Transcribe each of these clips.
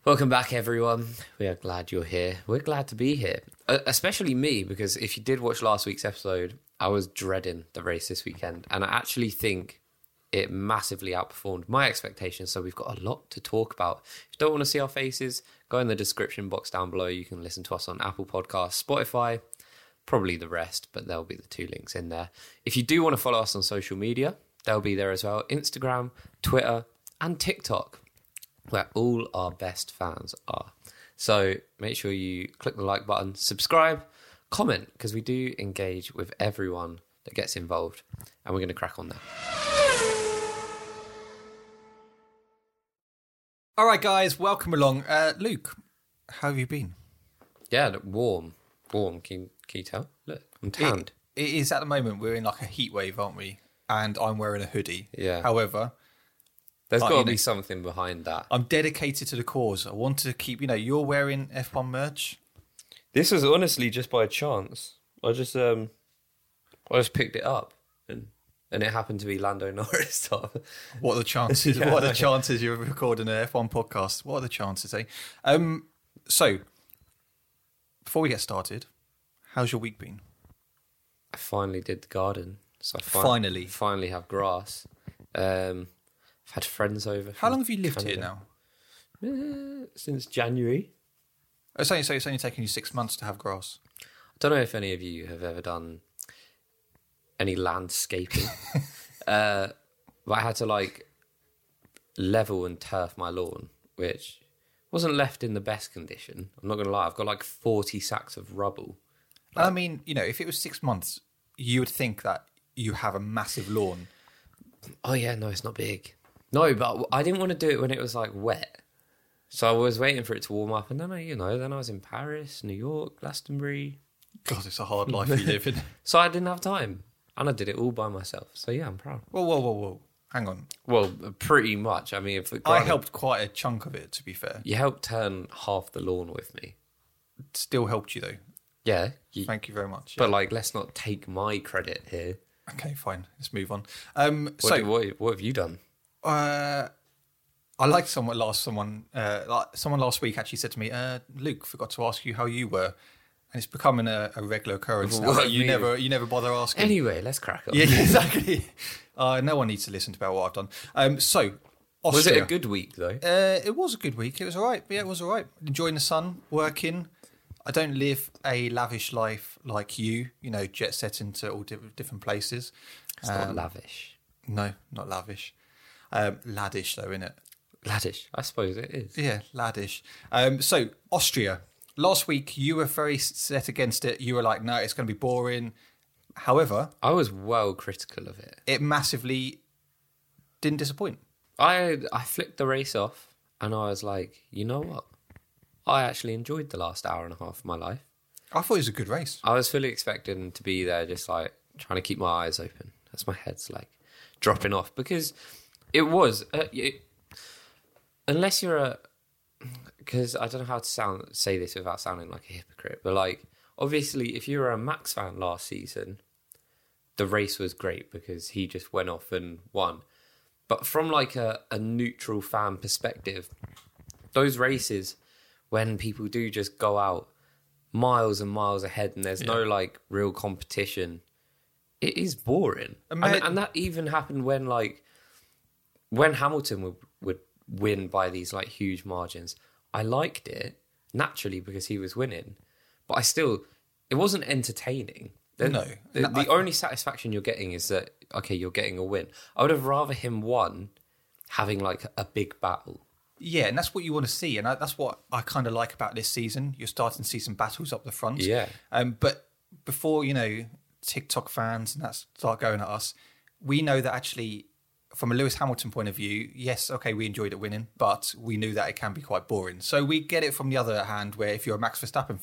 Welcome back, everyone. We are glad you're here. We're glad to be here, especially me, because if you did watch last week's episode, I was dreading the race this weekend, and I actually think it massively outperformed my expectations, so we've got a lot to talk about. If you don't want to see our faces, go in the description box down below. You can listen to us on Apple Podcasts, Spotify, probably the rest, but there'll be the 2 links in there. If you do want to follow us on social media, they'll be there as well. Instagram, Twitter, and TikTok, where all our best fans are. So make sure you click the like button, subscribe, comment, because we do engage with everyone that gets involved. And we're going to crack on now. All right, guys, welcome along. Luke, how have you been? Yeah, warm. Can you tell? Look, I'm tanned. It is at the moment, we're in like a heat wave, aren't we? And I'm wearing a hoodie. Yeah. However, There's got to be something behind that. I'm dedicated to the cause. I want to keep, you're wearing F1 merch. This was honestly just by chance. I just picked it up and it happened to be Lando Norris stuff. What are the chances? Yeah. What are the chances you're recording an F1 podcast? What are the chances, eh? So, before we get started, how's your week been? I finally did the garden. So I finally have grass. I've had friends over. How long have you lived here now? Since January. So it's only taken you 6 months to have grass. I don't know if any of you have ever done any landscaping. But I had to level and turf my lawn, which wasn't left in the best condition. I'm not going to lie. I've got 40 sacks of rubble. I mean, if it was 6 months, you would think that you have a massive lawn. Oh yeah, no, it's not big. No, but I didn't want to do it when it was wet. So I was waiting for it to warm up, and then I was in Paris, New York, Glastonbury. God, it's a hard life you live in. So I didn't have time, and I did it all by myself. So yeah, I'm proud. Whoa. Hang on. Well, pretty much. I mean, I helped quite a chunk of it, to be fair. You helped turn half the lawn with me. It still helped you, though. Yeah. Thank you very much. But let's not take my credit here. Okay, fine. Let's move on. What have you done? I liked someone last week actually said to me, Luke, forgot to ask you how you were. And it's becoming a regular occurrence now. You never bother asking. Anyway, let's crack on. Yeah, exactly. No one needs to listen to about what I've done. So, Austria. Was it a good week, though? It was a good week. It was all right. Yeah, it was all right. Enjoying the sun, working. I don't live a lavish life like you, jet setting to all different places. It's not lavish. No, not lavish. Laddish, though, innit? Laddish, I suppose it is. Yeah, laddish. So, Austria. Last week, you were very set against it. You were like, no, it's going to be boring. However... I was well critical of it. It massively didn't disappoint. I flicked the race off, and I was like, you know what? I actually enjoyed the last hour and a half of my life. I thought it was a good race. I was fully expecting to be there just trying to keep my eyes open as my head's dropping off, because it was unless you're because I don't know how to say this without sounding like a hypocrite, but obviously if you were a Max fan last season, the race was great because he just went off and won. But from a neutral fan perspective, those races when people do just go out miles and miles ahead and there's no real competition, it is boring. And that even happened when Hamilton would win by these huge margins. I liked it naturally because he was winning, but it wasn't entertaining. The only satisfaction you're getting is that, okay, you're getting a win. I would have rather him won having a big battle. Yeah, and that's what you want to see, and that's what I kind of like about this season. You're starting to see some battles up the front. Yeah. But before, TikTok fans and that start going at us, we know that actually, from a Lewis Hamilton point of view, yes, okay, we enjoyed it winning, but we knew that it can be quite boring. So we get it from the other hand, where if you're a Max Verstappen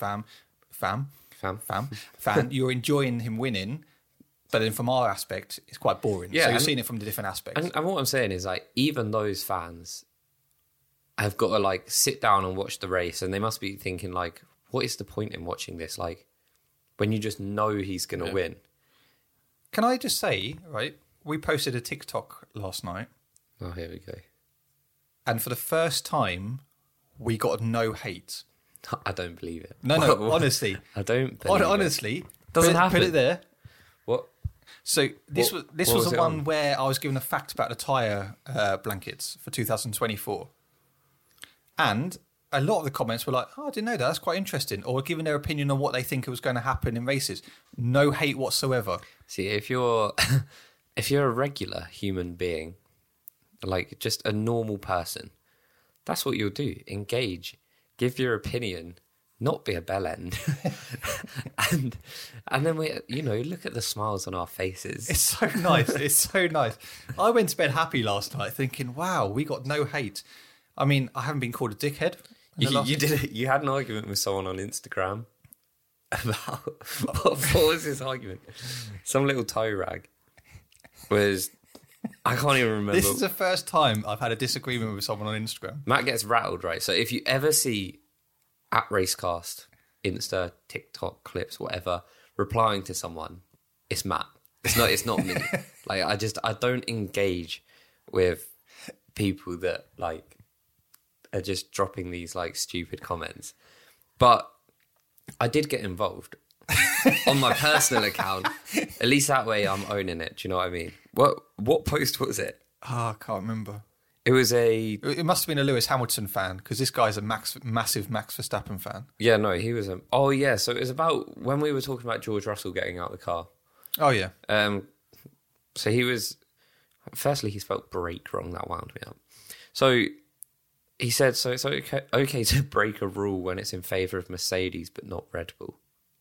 fan, you're enjoying him winning, but then from our aspect, it's quite boring. Yeah, so you're seeing it from the different aspects. And what I'm saying is, even those fans have got to sit down and watch the race, and they must be thinking what is the point in watching this? When you just know he's going to win. Can I just say, right? We posted a TikTok last night. Oh, here we go. And for the first time, we got no hate. I don't believe it. No, honestly. I don't believe it. Honestly. Doesn't happen. Put it there. What? So this What was was the it one on? where I was given a fact about the tyre blankets for 2024. And a lot of the comments were like, oh, I didn't know that. That's quite interesting. Or giving their opinion on what they think was going to happen in races. No hate whatsoever. See, if you're if you're a regular human being, like just a normal person, that's what you'll do. Engage, give your opinion, not be a bellend. and then we, look at the smiles on our faces. It's so nice. It's so nice. I went to bed happy last night thinking, wow, we got no hate. I mean, I haven't been called a dickhead. You did it. You had an argument with someone on Instagram about what was his argument? Some little toe rag was. I can't even remember. This is the first time I've had a disagreement with someone on Instagram. Matt gets rattled, right? So if you ever see at Racecast, Insta, TikTok clips, whatever, replying to someone, it's Matt. It's not me. Like I don't engage with people that like are just dropping these like stupid comments. But I did get involved on my personal account. At least that way I'm owning it. Do you know what I mean? What post was it? I can't remember. It was It must have been a Lewis Hamilton fan because this guy's a massive Max Verstappen fan. Yeah, no, he was oh yeah, so it was about when we were talking about George Russell getting out of the car. Oh yeah. So he was, firstly he spelled break wrong, that wound me up. So he said, so it's okay to break a rule when it's in favour of Mercedes but not Red Bull.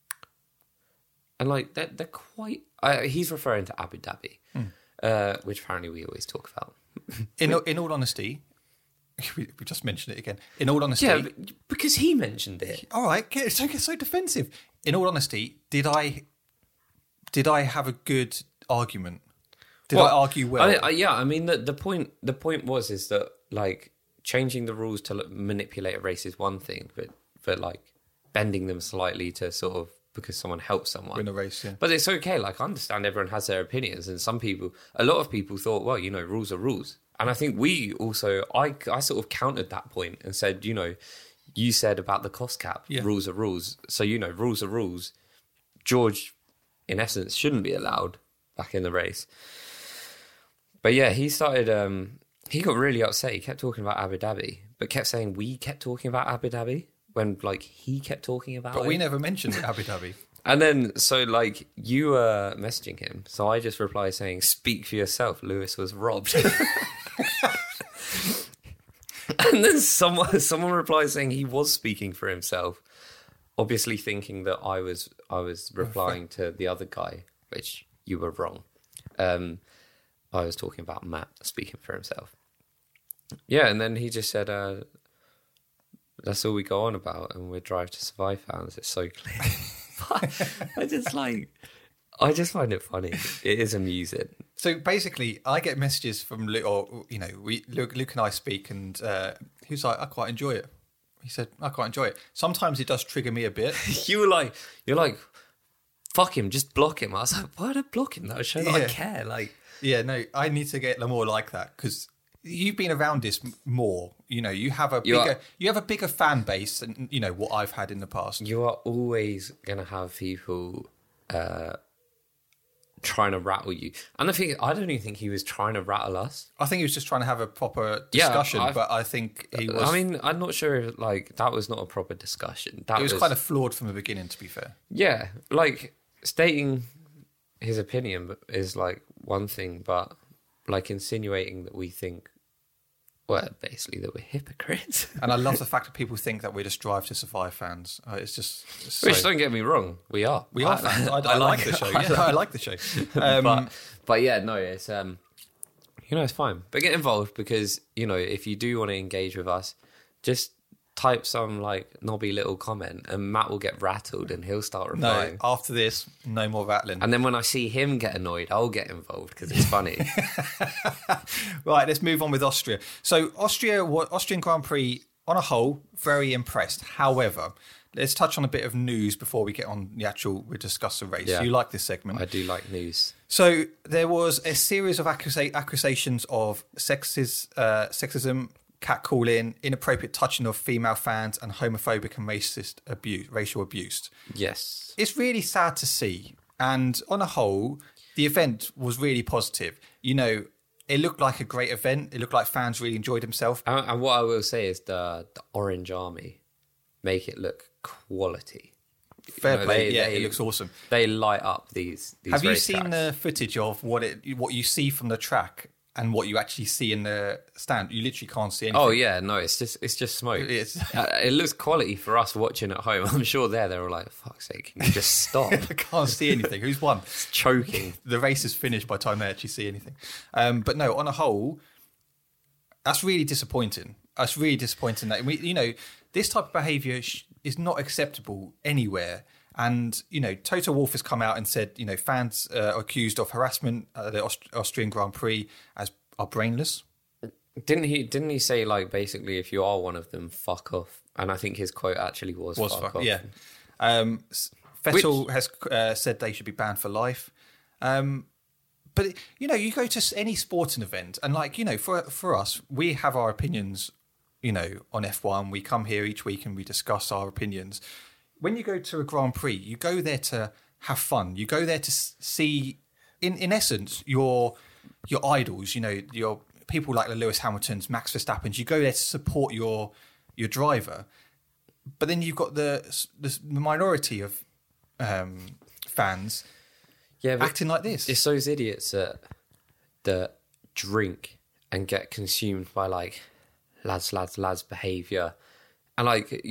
And like they're quite. He's referring to Abu Dhabi, which apparently we always talk about. In all honesty, we just mentioned it again. In all honesty, Yeah, because he mentioned it. all right, don't get so defensive. In all honesty, did I have a good argument? Did I argue well? I mean the point was that like changing the rules to manipulate a race is one thing, but like bending them slightly to sort of because someone helps someone Win a race, yeah. But it's okay. Like I understand everyone has their opinions, and a lot of people thought, well, rules are rules. And I think we also, I sort of countered that point and said, you said about the cost cap, Yeah. rules are rules. So rules are rules. George, in essence, shouldn't be allowed back in the race. But yeah, he started. He got really upset. He kept talking about Abu Dhabi, but kept saying we kept talking about Abu Dhabi when like he kept talking about But it. we never mentioned Abu Dhabi. And then, so like you were messaging him, so I just replied saying, "Speak for yourself. Lewis was robbed." And then someone replied saying he was speaking for himself, obviously thinking that I was replying to the other guy, which you were wrong. I was talking about Matt speaking for himself. Yeah, and then he just said, "That's all we go on about, and we're Drive to Survive fans." It's so clear. I just find it funny. It is amusing. So basically, I get messages from Luke, or Luke and I speak, and he's like, "I quite enjoy it." He said, "I quite enjoy it." Sometimes it does trigger me a bit. You're like, fuck him, just block him. I was like, why did I block him? That would show that I care. Like, yeah, no, I need to get more like that because you've been around this more. You have a bigger fan base than what I've had in the past. you are always gonna have people trying to rattle you. And the thing, I don't even think he was trying to rattle us. I think he was just trying to have a proper discussion, Yeah, but I think he was. I mean, I'm not sure if like that was not a proper discussion. That it was kind of flawed from the beginning, to be fair. Yeah, like stating his opinion is like one thing, but like insinuating that we think, well, basically that we're hypocrites. And I love the fact that people think that we're just Drive to Survive fans. It's just Which, don't get me wrong, we are. we are fans. I like the show. Yeah, I like the show. But yeah, no, it's it's fine. But get involved because if you do want to engage with us, just type some like knobby little comment, and Matt will get rattled and he'll start replying. No, after this, no more rattling. And then when I see him get annoyed, I'll get involved because it's funny. Right, let's move on with Austria. So Austrian Grand Prix, on a whole, very impressed. However, let's touch on a bit of news before we get on we discuss the race. Yeah. You like this segment? I do like news. So there was a series of accusations of sexism catcalling, inappropriate touching of female fans, and homophobic and racial abuse. Yes. It's really sad to see. And on a whole, the event was really positive. You know, it looked like a great event. It looked like fans really enjoyed themselves. And what I will say is the Orange Army make it look quality. Fair play. It looks awesome. They light up these Have you race seen tracks. the footage of what you see from the track and what you actually see in the stand? You literally can't see anything. Oh yeah, no, it's just smoke. It looks quality for us watching at home. I'm sure they were like, "Fuck's sake, can you just stop?" I can't see anything. Who's won? It's choking. The race is finished by the time they actually see anything. But no, on a whole, that's really disappointing. That's really disappointing that this type of behaviour is not acceptable anywhere. And Toto Wolff has come out and said fans are accused of harassment at the Austrian Grand Prix are brainless. Didn't he say like basically if you are one of them, fuck off? And I think his quote actually was fuck off. Yeah. Vettel has said they should be banned for life. But you go to any sporting event and for us, we have our opinions. On F1, we come here each week and we discuss our opinions. When you go to a Grand Prix, you go there to have fun. You go there to see, in essence, your idols. Your people like the Lewis Hamiltons, Max Verstappens. You go there to support your driver. But then you've got the minority of fans acting like this. It's those idiots that drink and get consumed by like lads behaviour, and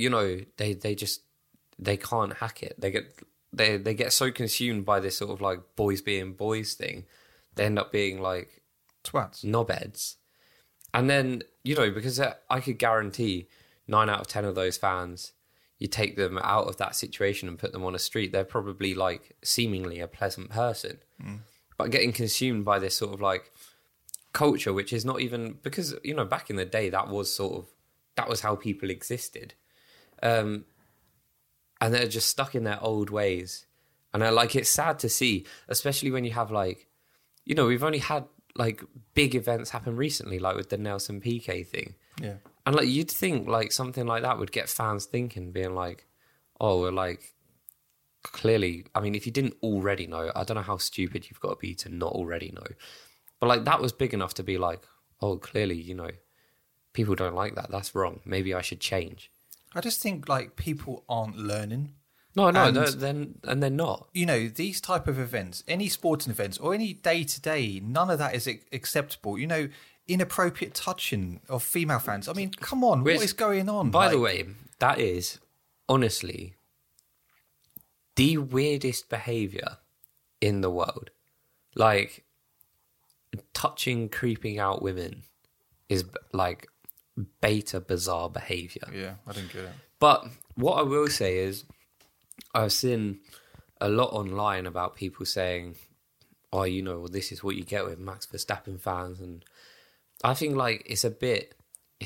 they can't hack it. They get so consumed by this sort of like boys being boys thing, they end up being like twats, knobheads. And then because I could guarantee 9 out of 10 of those fans, you take them out of that situation and put them on a street, they're probably like seemingly a pleasant person, but getting consumed by this sort of like culture, which is not even, because back in the day that was how people existed, and they're just stuck in their old ways. And it's sad to see, especially when you have we've only had like big events happen recently, like with the Nelson Piquet thing. Yeah. And you'd think like something like that would get fans thinking, being like, oh, we're like, clearly, I mean, if you didn't already know, I don't know how stupid you've got to be to not already know. But that was big enough to be like, oh, clearly, people don't like that. That's wrong. Maybe I should change. I just think people aren't learning. No, they're not. These type of events, any sporting events or any day-to-day, none of that is acceptable. Inappropriate touching of female fans. I mean, come on, what is going on? By the way, that is honestly the weirdest behaviour in the world. Touching, creeping out women is like beta bizarre behaviour. Yeah, I didn't get it. But what I will say is, I've seen a lot online about people saying, oh, this is what you get with Max Verstappen fans. And I think it's a bit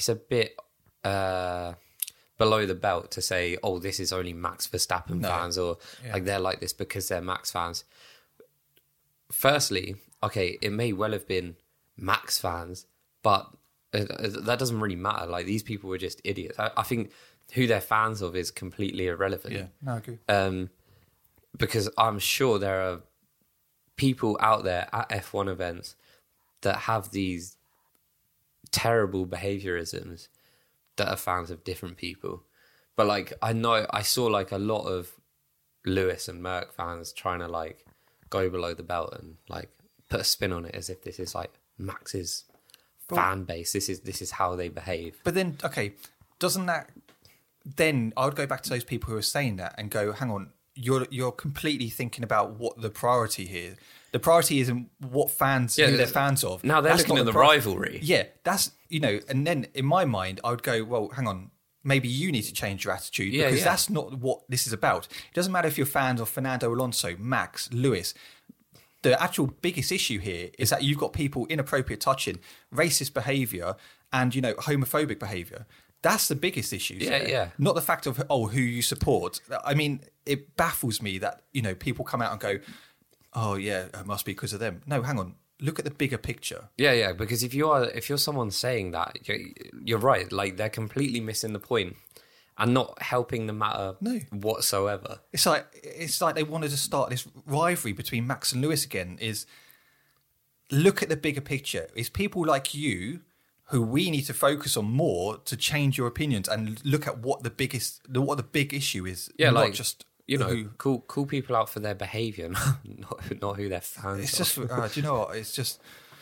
below the belt to say, oh, this is only Max Verstappen fans, or they're like this because they're Max fans. Firstly, okay, it may well have been Max fans, but that doesn't really matter. These people were just idiots. I think who they're fans of is completely irrelevant. Yeah, no, I agree. Because I'm sure there are people out there at F1 events that have these terrible behaviourisms that are fans of different people. But I know I saw a lot of Lewis and Merc fans trying to go below the belt and put a spin on it as if this is Max's fan base. This is how they behave. But then, okay, doesn't that? Then I would go back to those people who are saying that and go, hang on, you're completely thinking about what the priority here. The priority isn't what fans who they're fans of. Now they're looking at the rivalry. Yeah, that's and then in my mind I would go, well, hang on, maybe you need to change your attitude because that's not what this is about. It doesn't matter if you're fans of Fernando Alonso, Max, Lewis. The actual biggest issue here is that you've got people inappropriate touching, racist behaviour, and homophobic behaviour. That's the biggest issue. Yeah. Not the fact of who you support. I mean, it baffles me that people come out and go, oh yeah, it must be because of them. No, hang on. look at the bigger picture. Yeah. Because if you're someone saying that, you're right. Like they're completely missing the point and not helping the matter whatsoever. It's like they wanted to start this rivalry between Max and Lewis again. Is look at the bigger picture. It's people like you who we need to focus on more to change your opinions and look at what the big issue is. Yeah, not like just call people out for their behaviour, not who they're fans. It's just, do you know what? It's just.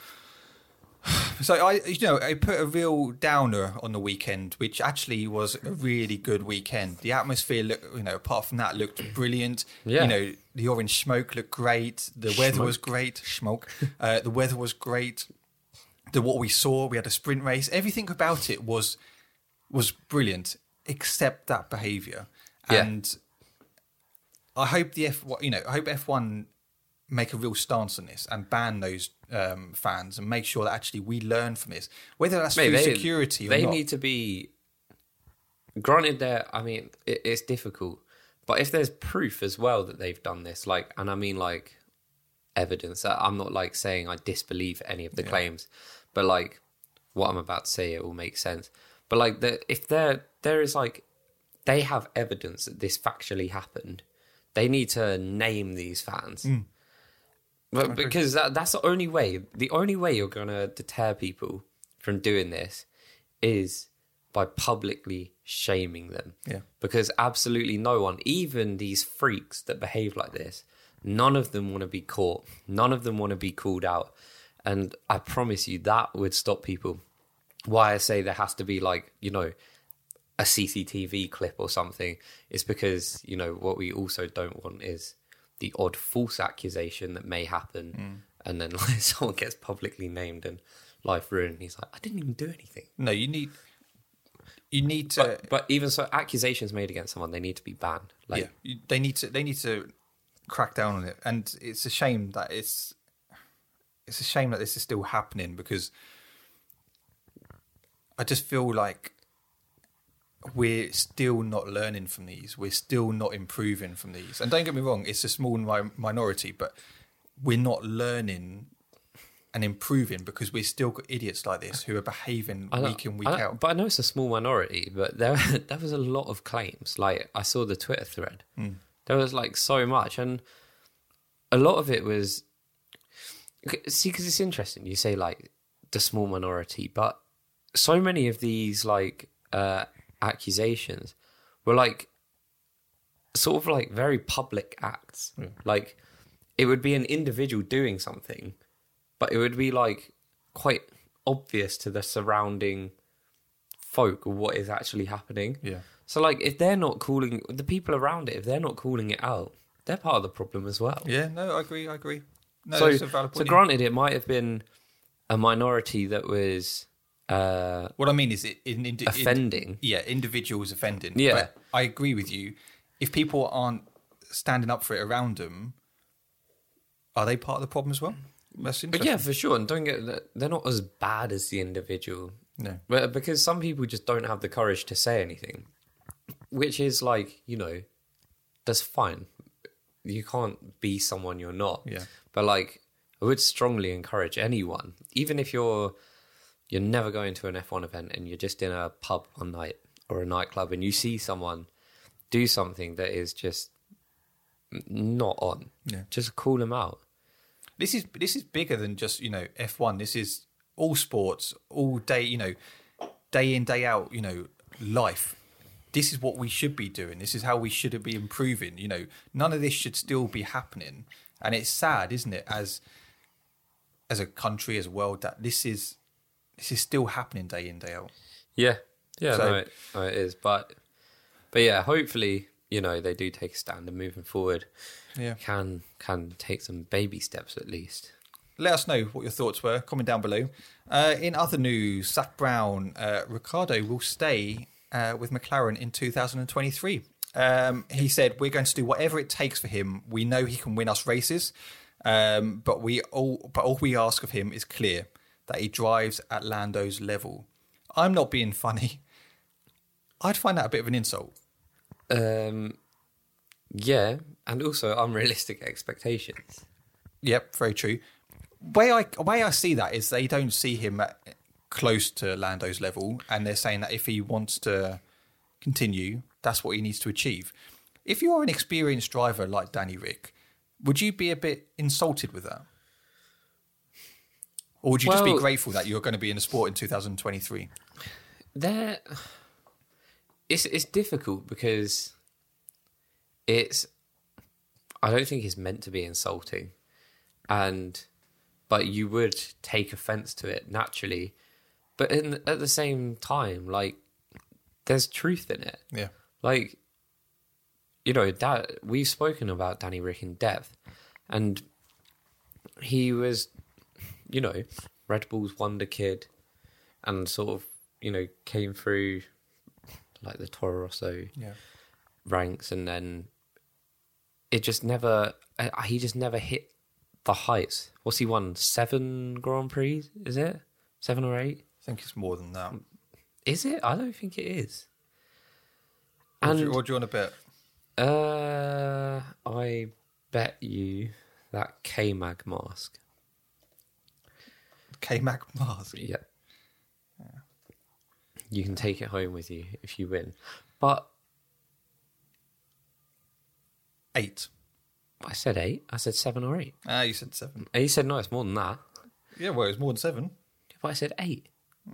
So I put a real downer on the weekend, which actually was a really good weekend. The atmosphere, apart from that, looked brilliant. Yeah. The orange smoke looked great. The weather was great. Smoke. The weather was great. What we saw, we had a sprint race. Everything about it was brilliant, except that behaviour. Yeah. And I hope F1 make a real stance on this and ban those fans and make sure that actually we learn from this, whether that's through security or not. They need to be granted. It's difficult, but if there's proof as well that they've done this, evidence. I'm not saying I disbelieve any of the claims, but what I'm about to say, it will make sense. But if there is they have evidence that this factually happened, they need to name these fans. But because that's the only way. The only way you're going to deter people from doing this is by publicly shaming them. Yeah. Because absolutely no one, even these freaks that behave like this, none of them want to be caught. None of them want to be called out. And I promise you that would stop people. Why I say there has to be a CCTV clip or something is because, what we also don't want is the odd false accusation that may happen, and then someone gets publicly named and life ruined. He's like, I didn't even do anything. No, you need to. But even so, accusations made against someone, they need to be banned. They need to crack down on it, and it's a shame that this is still happening, because I just feel like we're still not learning from these. We're still not improving from these. And don't get me wrong, it's a small minority, but we're not learning and improving because we've still got idiots like this who are behaving week in, week out. But I know it's a small minority, but there was a lot of claims. I saw the Twitter thread. There was so much. And a lot of it was... See, because it's interesting. You say the small minority, but so many of these accusations were sort of very public acts. It would be an individual doing something, but it would be quite obvious to the surrounding folk what is actually happening. Yeah. So if they're not calling the people around it, if they're not calling it out, they're part of the problem as well. Yeah, no, I agree. No, so, that's a valid point. So granted, it might have been a minority that was what I mean is offending. Individuals offending. Yeah. But I agree with you. If people aren't standing up for it around them, are they part of the problem as well? That's interesting. But yeah, for sure. And don't get that they're not as bad as the individual. No. But because some people just don't have the courage to say anything, which is that's fine. You can't be someone you're not. Yeah. But I would strongly encourage anyone, even if you're never going to an F1 event and you're just in a pub one night or a nightclub and you see someone do something that is just not on, just call them out. This is bigger than just F1. This is all sports, all day, day in, day out, life. This is what we should be doing. This is how we should be improving. None of this should still be happening, and it's sad, isn't it? As a country, as a world, that this is still happening day in, day out. Yeah. So, no, it is. But yeah, hopefully, they do take a stand and moving forward. Yeah, can take some baby steps at least. Let us know what your thoughts were. Comment down below. In other news, Zach Brown, Ricciardo will stay with McLaren in 2023. He said, "We're going to do whatever it takes for him. We know he can win us races, but all we ask of him is clear, that he drives at Lando's level." I'm not being funny. I'd find that a bit of an insult. Yeah, and also unrealistic expectations. Yep, very true. way I see that is they don't see him close to Lando's level, and they're saying that if he wants to continue, that's what he needs to achieve. If you are an experienced driver like Danny Rick, would you be a bit insulted with that? Or would you just be grateful that you're going to be in the sport in 2023? It's difficult because I don't think it's meant to be insulting, but you would take offense to it naturally. But at the same time, like, there's truth in it. Yeah. Like, we've spoken about Danny Rick in depth, and he was, Red Bull's wonder kid, and sort of, came through like the Toro Rosso ranks, and then he just never hit the heights. What's he won? 7 Grand Prix? Is it 7 or 8? I think it's more than that. Is it? I don't think it is. What do you want to bet? I bet you that K-Mag mask. K-Mag mask? Yeah. You can take it home with you if you win. But 8. I said 8. I said 7 or 8. You said 7. And you said, no, it's more than that. Yeah, well, it's more than 7. But I said 8.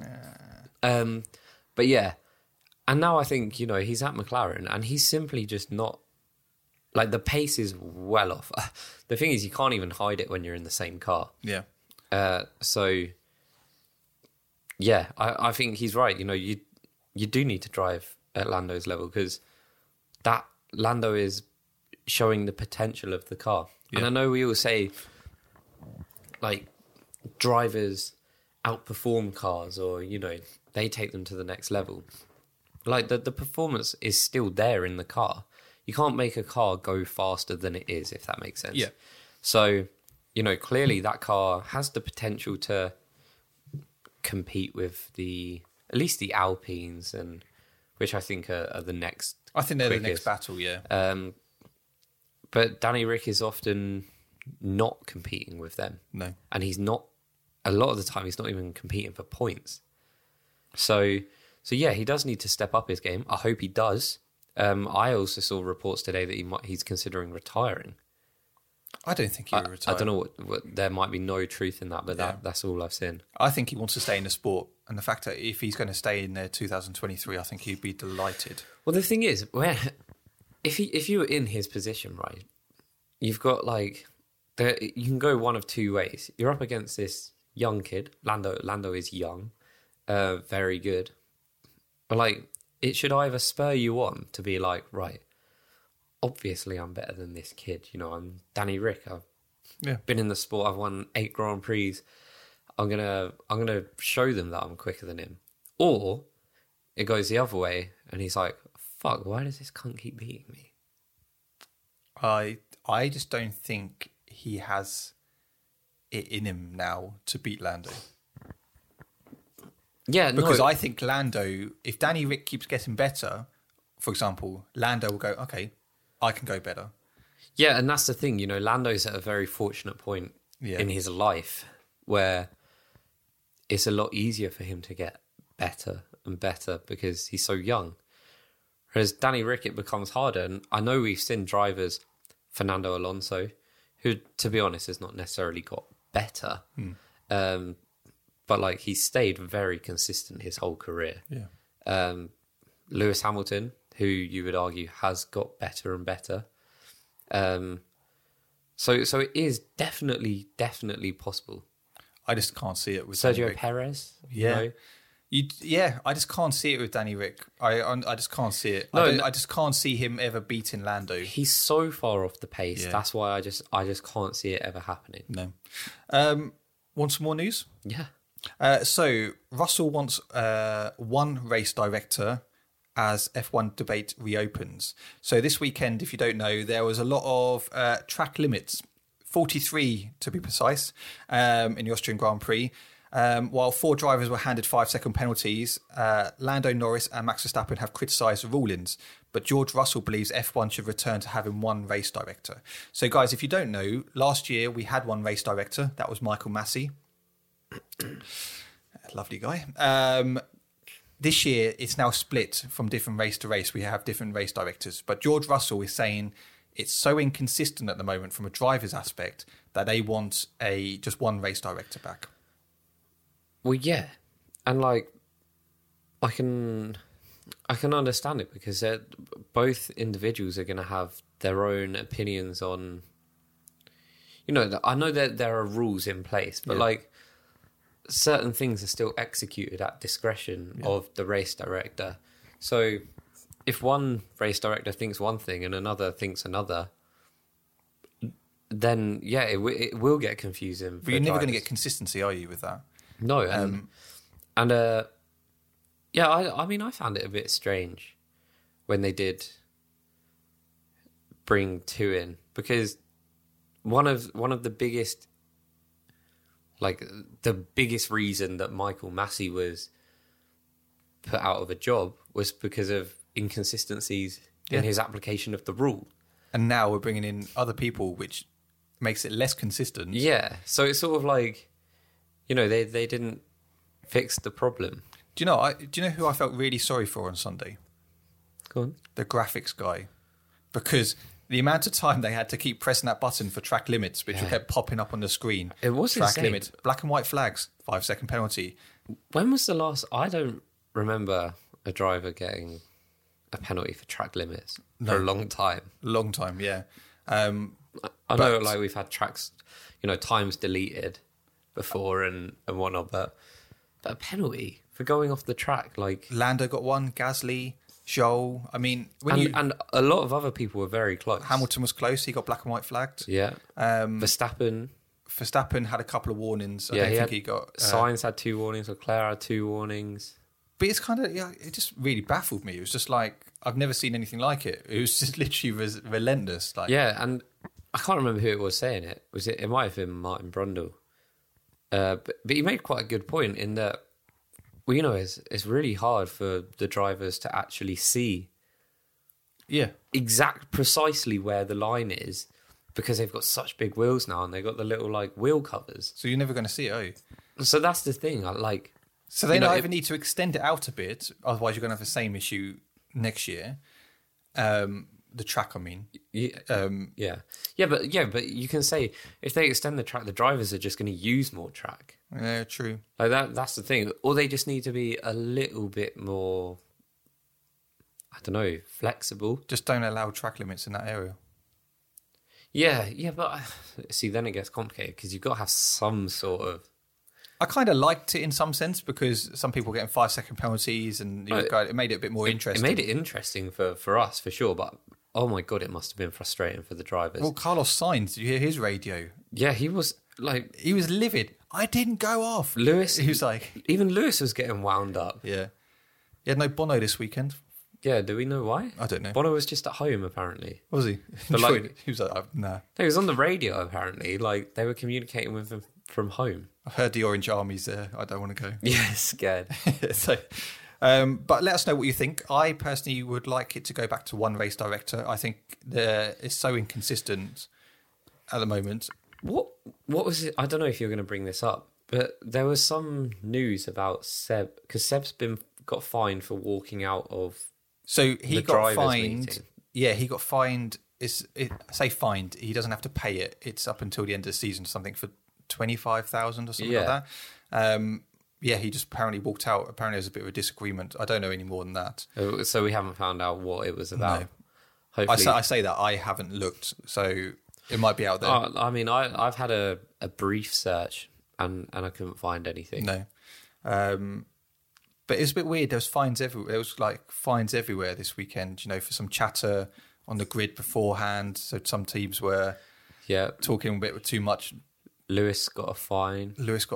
But yeah. And now I think, he's at McLaren, and he's simply just not... Like, the pace is well off. The thing is, you can't even hide it when you're in the same car. Yeah. So, yeah, I think he's right. You do need to drive at Lando's level, because that Lando is showing the potential of the car. Yeah. And I know we all say, like, drivers outperform cars, or, they take them to the next level. Like, the performance is still there in the car. You can't make a car go faster than it is, if that makes sense. Yeah. So, clearly that car has the potential to compete with at least the Alpines, and which I think are the next. I think they're quickest. The next battle, yeah. But Danny Rick is often not competing with them. No. And he's not, a lot of the time, he's not even competing for points. So yeah, he does need to step up his game. I hope he does. I also saw reports today that he's considering retiring. I don't think he will retire. I don't know what there might be no truth in that, but that's all I've seen. I think he wants to stay in the sport, and the fact that if he's going to stay in there 2023, I think he'd be delighted. Well, the thing is, if you were in his position, right, you've got you can go one of two ways. You're up against this young kid. Lando is young, very good, but it should either spur you on to be like, right, obviously I'm better than this kid. I'm Danny Rick. I've been in the sport. I've won 8 Grand Prix. I'm gonna show them that I'm quicker than him. Or it goes the other way, and he's like, fuck, why does this cunt keep beating me? I just don't think he has it in him now to beat Lando. Yeah, because I think Lando, if Danny Rick keeps getting better, for example, Lando will go, okay, I can go better. Yeah, and that's the thing, Lando's at a very fortunate point in his life where it's a lot easier for him to get better and better because he's so young. Whereas Danny Rick, it becomes harder. And I know we've seen drivers, Fernando Alonso, who, to be honest, has not necessarily got better. But he's stayed very consistent his whole career. Yeah. Lewis Hamilton, who you would argue has got better and better. So it is definitely possible. I just can't see it with Sergio Perez. Yeah, I just can't see it with Danny Rick. I just can't see it. I just can't see him ever beating Lando. He's so far off the pace. Yeah. That's why I just can't see it ever happening. No. Want some more news? Yeah. So Russell wants one race director as F1 debate reopens. So this weekend, if you don't know, there was a lot of track limits, 43 to be precise, in the Austrian Grand Prix. While 4 drivers were handed 5-second penalties, Lando Norris and Max Verstappen have criticised the rulings, but George Russell believes F1 should return to having one race director. So, guys, if you don't know, last year we had one race director. That was Michael Massey. Lovely guy. This year, it's now split from different race to race. We have different race directors. But George Russell is saying it's so inconsistent at the moment from a driver's aspect that they want just one race director back. Well, yeah, and like I can understand it because both individuals are going to have their own opinions on. I know that there are rules in place, but like certain things are still executed at discretion of the race director. So if one race director thinks one thing and another thinks another, then it will get confusing. But you're never going to get consistency, are you, with that? No, I mean, I found it a bit strange when they did bring 2 in, because one of the biggest, like the biggest reason that Michael Massey was put out of a job was because of inconsistencies in his application of the rule. And now we're bringing in other people, which makes it less consistent. Yeah, so it's sort of like, they didn't fix the problem. Do you know who I felt really sorry for on Sunday? Go on. The graphics guy. Because the amount of time they had to keep pressing that button for track limits, which kept popping up on the screen. It was track insane. limits, black and white flags, 5-second penalty. When was the last... I don't remember a driver getting a penalty for track limits for a long time. Long time, yeah. I know, like, we've had tracks, times deleted before and whatnot, but a penalty for going off the track, like... Lando got one, Gasly, Zhou. I mean... And a lot of other people were very close. Hamilton was close, he got black and white flagged. Yeah. Verstappen had a couple of warnings. I don't think he got... Sainz had 2 warnings, Leclerc had 2 warnings. But it's kind of... it just really baffled me. It was just like, I've never seen anything like it. It was just literally relentless. Like, yeah, and I can't remember who it was saying it. It might have been Martin Brundle. But he made quite a good point in that, it's really hard for the drivers to actually see precisely where the line is, because they've got such big wheels now and they've got the little like wheel covers. So you're never going to see it, are you? So that's the thing. So they either need to extend it out a bit, otherwise you're going to have the same issue next year. The track, I mean. But you can say if they extend the track, the drivers are just going to use more track. Yeah, true. Like that's the thing. Or they just need to be a little bit more, I don't know, flexible. Just don't allow track limits in that area. Yeah, but see, then it gets complicated because you've got to have some sort of... I kind of liked it in some sense because some people were getting 5-second penalties and it made it a bit more interesting. It made it interesting for us, for sure, but oh my God, it must have been frustrating for the drivers. Well, Carlos Sainz, did you hear his radio? Yeah, he was like... He was livid. I didn't go off. Lewis... He was like... Even Lewis was getting wound up. Yeah. He had no Bono this weekend. Yeah, do we know why? I don't know. Bono was just at home, apparently. Was he? But like, he was like, nah. No, he was on the radio, apparently. Like, they were communicating with him from home. I've heard the Orange Army's there. I don't want to go. Yeah, scared. So, but let us know what you think. I personally would like it to go back to one race director. I think it's so inconsistent at the moment. What was it? I don't know if you're going to bring this up, but there was some news about Seb, because Seb's got fined for walking out of... So he got fined. Meeting. Yeah, he got fined. Say fined. He doesn't have to pay it. It's up until the end of the season, something for 25,000 or something like that. He just apparently walked out. Apparently, there's a bit of a disagreement. I don't know any more than that. So we haven't found out what it was about. No. Hopefully, I say that I haven't looked, so it might be out there. I mean, I've had a brief search and I couldn't find anything. No. But it was a bit weird. There was fines everywhere. There was like fines everywhere this weekend, for some chatter on the grid beforehand. So some teams were talking a bit too much. Lewis got a fine.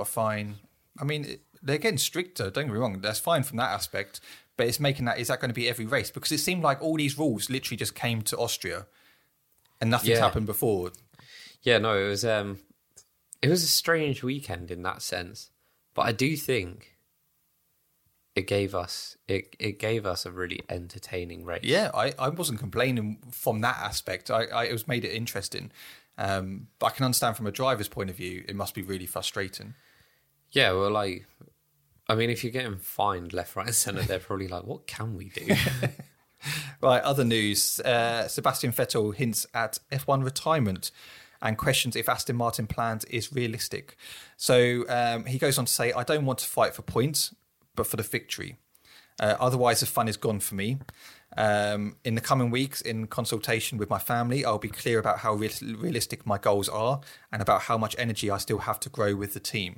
I mean, they're getting stricter, don't get me wrong. That's fine from that aspect. But it's making is that going to be every race? Because it seemed like all these rules literally just came to Austria and nothing's happened before. Yeah, no, it was a strange weekend in that sense. But I do think it gave us a really entertaining race. Yeah, I wasn't complaining from that aspect. It was made it interesting. But I can understand from a driver's point of view, it must be really frustrating. Yeah, well, like, I mean, if you're getting fined left, right, and centre, they're probably like, what can we do? Right, other news. Sebastian Vettel hints at F1 retirement and questions if Aston Martin plans is realistic. So he goes on to say, I don't want to fight for points, but for the victory. Otherwise, the fun is gone for me. In the coming weeks, in consultation with my family, I'll be clear about how realistic my goals are and about how much energy I still have to grow with the team.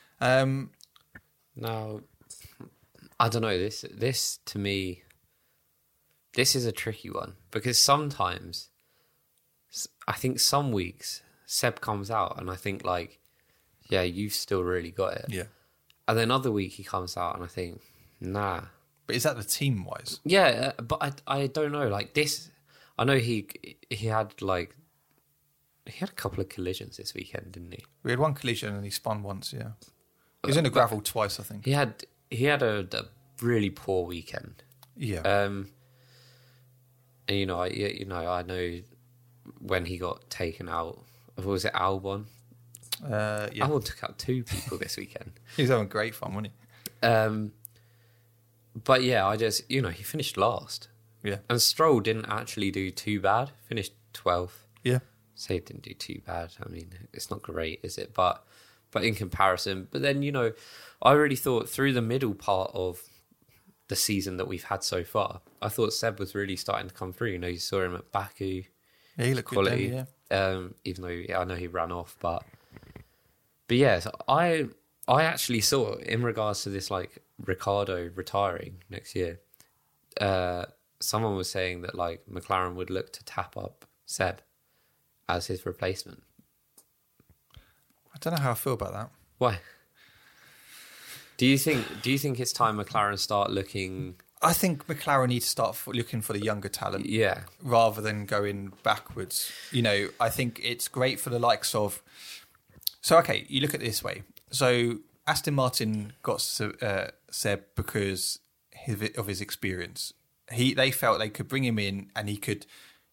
Now, I don't know, this to me, this is a tricky one, because sometimes, I think some weeks, Seb comes out and I think like, yeah, you've still really got it. Yeah. And then other week he comes out and I think, nah. But is that the team-wise? Yeah, but I don't know, like this, I know he had a couple of collisions this weekend, didn't he? We had one collision and he spun once, yeah. He was in the gravel twice, I think. He had a really poor weekend. Yeah. And I know when he got taken out, was it Albon? Yeah. Albon took out 2 people this weekend. He was having great fun, wasn't he? But yeah, he finished last. Yeah. And Stroll didn't actually do too bad. Finished 12th. Yeah. So he didn't do too bad. I mean, it's not great, is it? But in comparison. But then, I really thought through the middle part of the season that we've had so far, I thought Seb was really starting to come through. You saw him at Baku. Yeah, he looked quality. Good then, even though I know he ran off. But yeah, so I actually saw, in regards to this, like, Ricciardo retiring next year, someone was saying that, like, McLaren would look to tap up Seb as his replacement. I don't know how I feel about that. Why? Do you think it's time McLaren start looking? I think McLaren need to start looking for the younger talent, Yeah, rather than going backwards. I think it's great for the likes of. So okay, you look at it this way. So Aston Martin got Seb because of his experience. They felt they could bring him in and he could,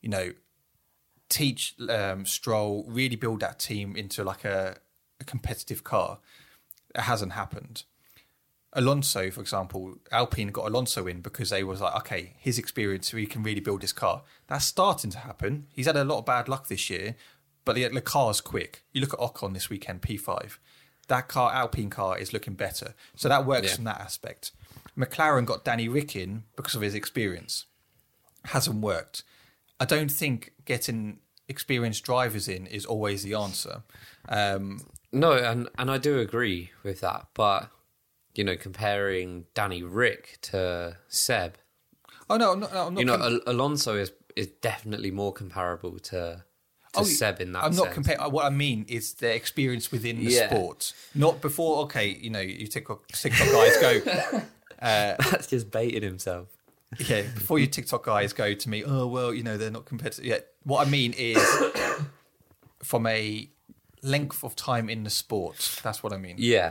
teach Stroll, really build that team into like a competitive car. It hasn't happened. Alonso, for example, Alpine got Alonso in because they was like, okay, his experience, we can really build this car. That's starting to happen. He's had a lot of bad luck this year, but the car's quick. You look at Ocon this weekend, P5. That car, Alpine car, is looking better. So that works from that aspect. McLaren got Danny Rick in because of his experience. Hasn't worked. I don't think getting experienced drivers in is always the answer. No, and I do agree with that, but comparing Danny Rick to Seb. Oh no, I'm not. Alonso is definitely more comparable to Seb in that sense. I'm not comparing. What I mean is their experience within the sport, not before. Okay, you TikTok guys go. That's just baiting himself. Yeah, before you TikTok guys go to me, oh well, they're not competitive. Yeah, what I mean is from a length of time in the sport. That's what I mean. Yeah.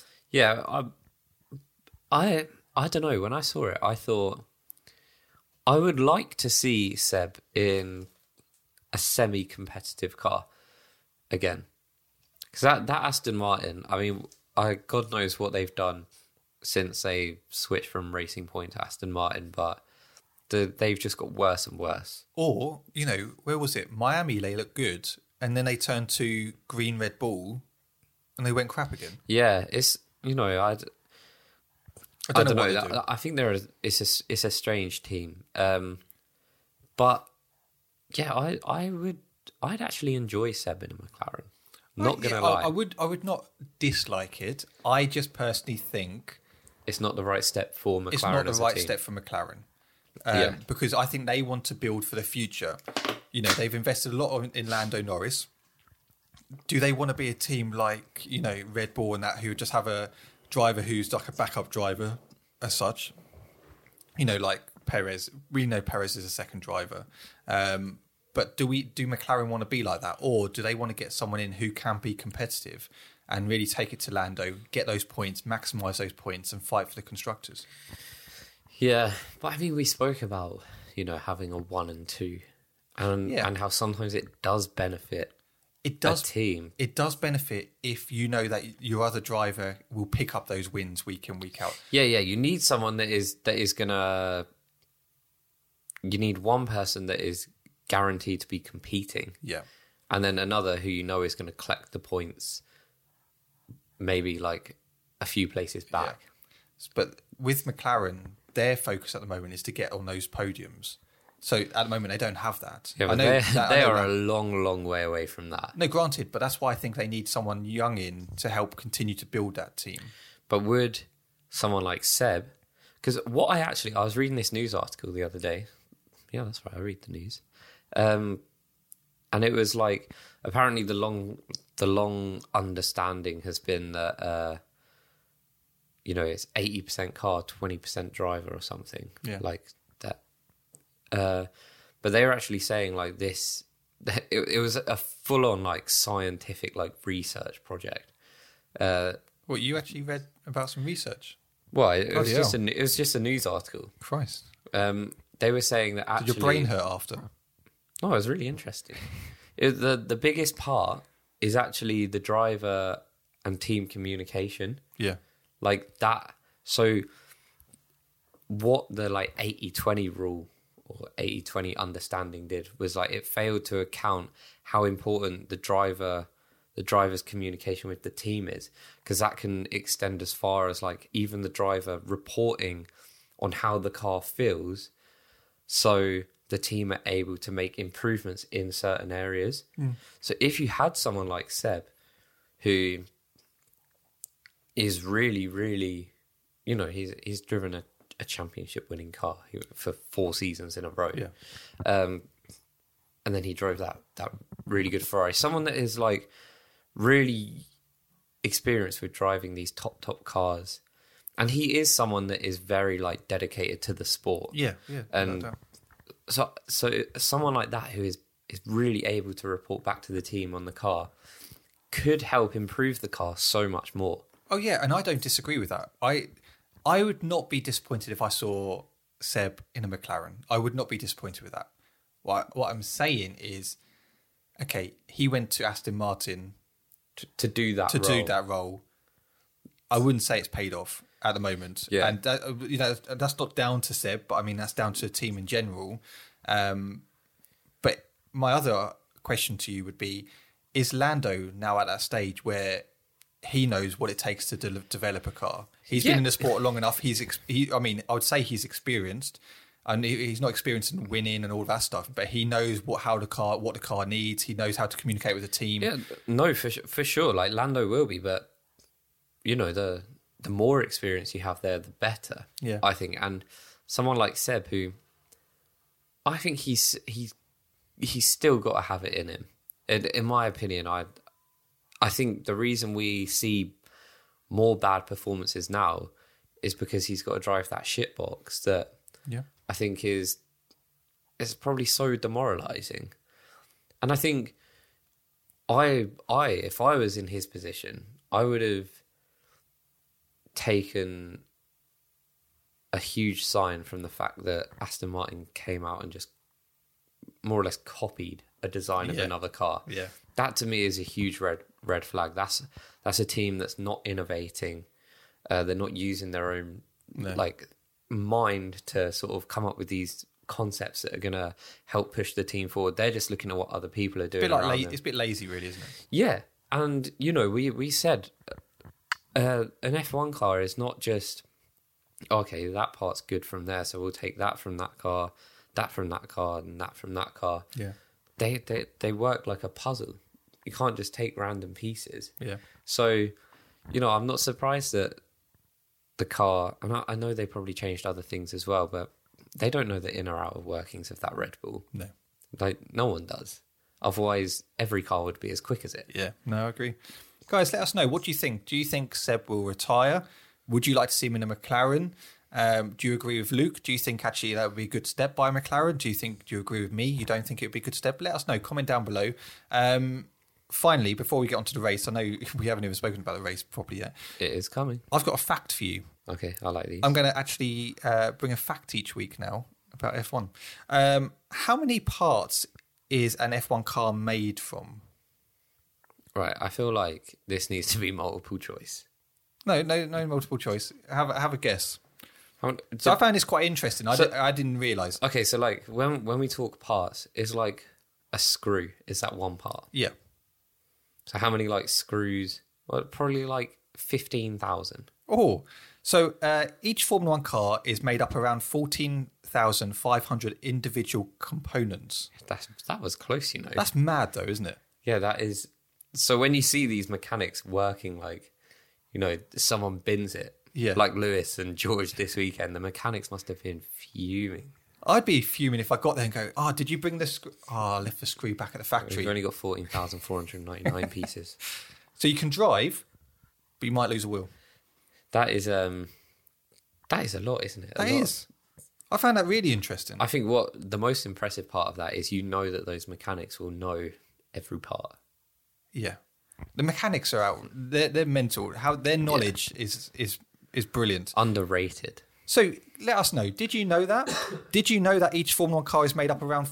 I don't know. When I saw it, I thought I would like to see Seb in a semi-competitive car again, because that Aston Martin. I mean, God knows what they've done since they switched from Racing Point to Aston Martin, but they've just got worse and worse. Or where was it? Miami, they looked good, and then they turned to green Red Bull, and they went crap again. Yeah, it's I don't know. I think it's a strange team. But yeah, I'd actually enjoy Seb in a McLaren. Not gonna lie. I would not dislike it. I just personally think it's not the right step for McLaren. It's not the right step for McLaren. Because I think they want to build for the future. They've invested a lot in Lando Norris. Do they want to be a team like, Red Bull and that, who just have a driver who's like a backup driver as such? Like Perez. We know Perez is a second driver. But do McLaren want to be like that? Or do they want to get someone in who can be competitive? and really take it to Lando, get those points, maximise those points, and fight for the constructors. Yeah, but I mean, we spoke about, having a 1 and 2 and how sometimes it does benefit It does. a team. It does benefit if you know that your other driver will pick up those wins week in, week out. Yeah, you need someone that is gonna. You need one person that is guaranteed to be competing, Yeah. and then another who is going to collect the points, maybe like a few places back. Yeah. But with McLaren, their focus at the moment is to get on those podiums. So at the moment, they don't have that. Yeah, but they are a long, long way away from that. No, granted, but that's why I think they need someone young in to help continue to build that team. But would someone like Seb, because I was reading this news article the other day. Yeah, that's right, I read the news. And it was like, apparently the long understanding has been that, it's 80% car, 20% driver or something. Yeah. Like that. But they were actually saying like this, it was a full on like scientific like research project. What, you actually read about some research? Well, it was Bloody just a news article. Christ. They were saying that actually... Did your brain hurt after? No, it was really interesting. The biggest part is actually the driver and team communication. Yeah. Like that. So what the like 80-20 rule or 80-20 understanding did was like it failed to account how important the driver's communication with the team is, because that can extend as far as like even the driver reporting on how the car feels, so the team are able to make improvements in certain areas. So if you had someone like Seb, who is really, really, he's driven a championship winning car for 4 seasons in a row. Yeah. And then he drove that really good Ferrari. Someone that is like really experienced with driving these top cars. And he is someone that is very like dedicated to the sport. Yeah. And so someone like that who is really able to report back to the team on the car could help improve the car so much more. Oh yeah, and I don't disagree with that. I would not be disappointed if I saw Seb in a McLaren. I would not be disappointed with that. What I'm saying is, okay, he went to Aston Martin to do that role. I wouldn't say it's paid off at the moment. Yeah. And that's not down to Seb, but I mean that's down to the team in general. But my other question to you would be: is Lando now at that stage where he knows what it takes to develop a car? He's been in the sport long enough. I would say he's experienced, and he's not experienced in winning and all that stuff, but he knows what the car needs. He knows how to communicate with the team. Yeah, no, for sure. Like Lando will be, but the more experience you have there, the better. Yeah, I think. And someone like Seb, who I think he's still got to have it in him. In my opinion, I think the reason we see more bad performances now is because he's got to drive that shit box that I think is probably so demoralising. And I think if I was in his position, I would have taken a huge sign from the fact that Aston Martin came out and just more or less copied a design of another car. Yeah. That to me is a huge red flag. That's a team that's not innovating. They're not using their own mind to sort of come up with these concepts that are going to help push the team forward. They're just looking at what other people are doing. It's a bit lazy, really, isn't it? Yeah, and we said an F1 car is not just okay. That part's good from there, so we'll take that from that car, that from that car, and that from that car. Yeah. They work like a puzzle. You can't just take random pieces. Yeah. So, I'm not surprised that the car, and I know they probably changed other things as well, but they don't know the inner outer workings of that Red Bull. No. Like, no one does. Otherwise, every car would be as quick as it. Yeah. No, I agree. Guys, let us know. What do you think? Do you think Seb will retire? Would you like to see him in a McLaren? Do you agree with Luke? Do you think actually that would be a good step by McLaren? Do you agree with me? You don't think it would be a good step? Let us know. Comment down below. finally, before we get onto the race, I know we haven't even spoken about the race properly yet. It is coming. I've got a fact for you. Okay, I like these. I'm going to actually bring a fact each week now about F1. How many parts is an F1 car made from? Right, I feel like this needs to be multiple choice. No multiple choice. Have a guess. So So I found this quite interesting. I didn't realise. okay, so like when we talk parts, is like a screw, is that one part? Yeah. So how many like screws? Well, probably like 15,000. Oh, so each Formula One car is made up around 14,500 individual components. That was close, you know. That's mad, though, isn't it? Yeah, that is. So when you see these mechanics working, like, you know, someone bins it, Yeah. like Lewis and George this weekend, the mechanics must have been fuming. I'd be fuming if I got there and go, "Oh, did you bring the screw? Oh, I left the screw back at the factory." We've only got 14,499 pieces. So you can drive, but you might lose a wheel. That is a lot, isn't it? That is. I found that really interesting. I think what the most impressive part of that is you know that those mechanics will know every part. Yeah, the mechanics are out. They're mental. How their knowledge is brilliant. Underrated. So let us know. Did you know that? Did you know that each Formula One car is made up around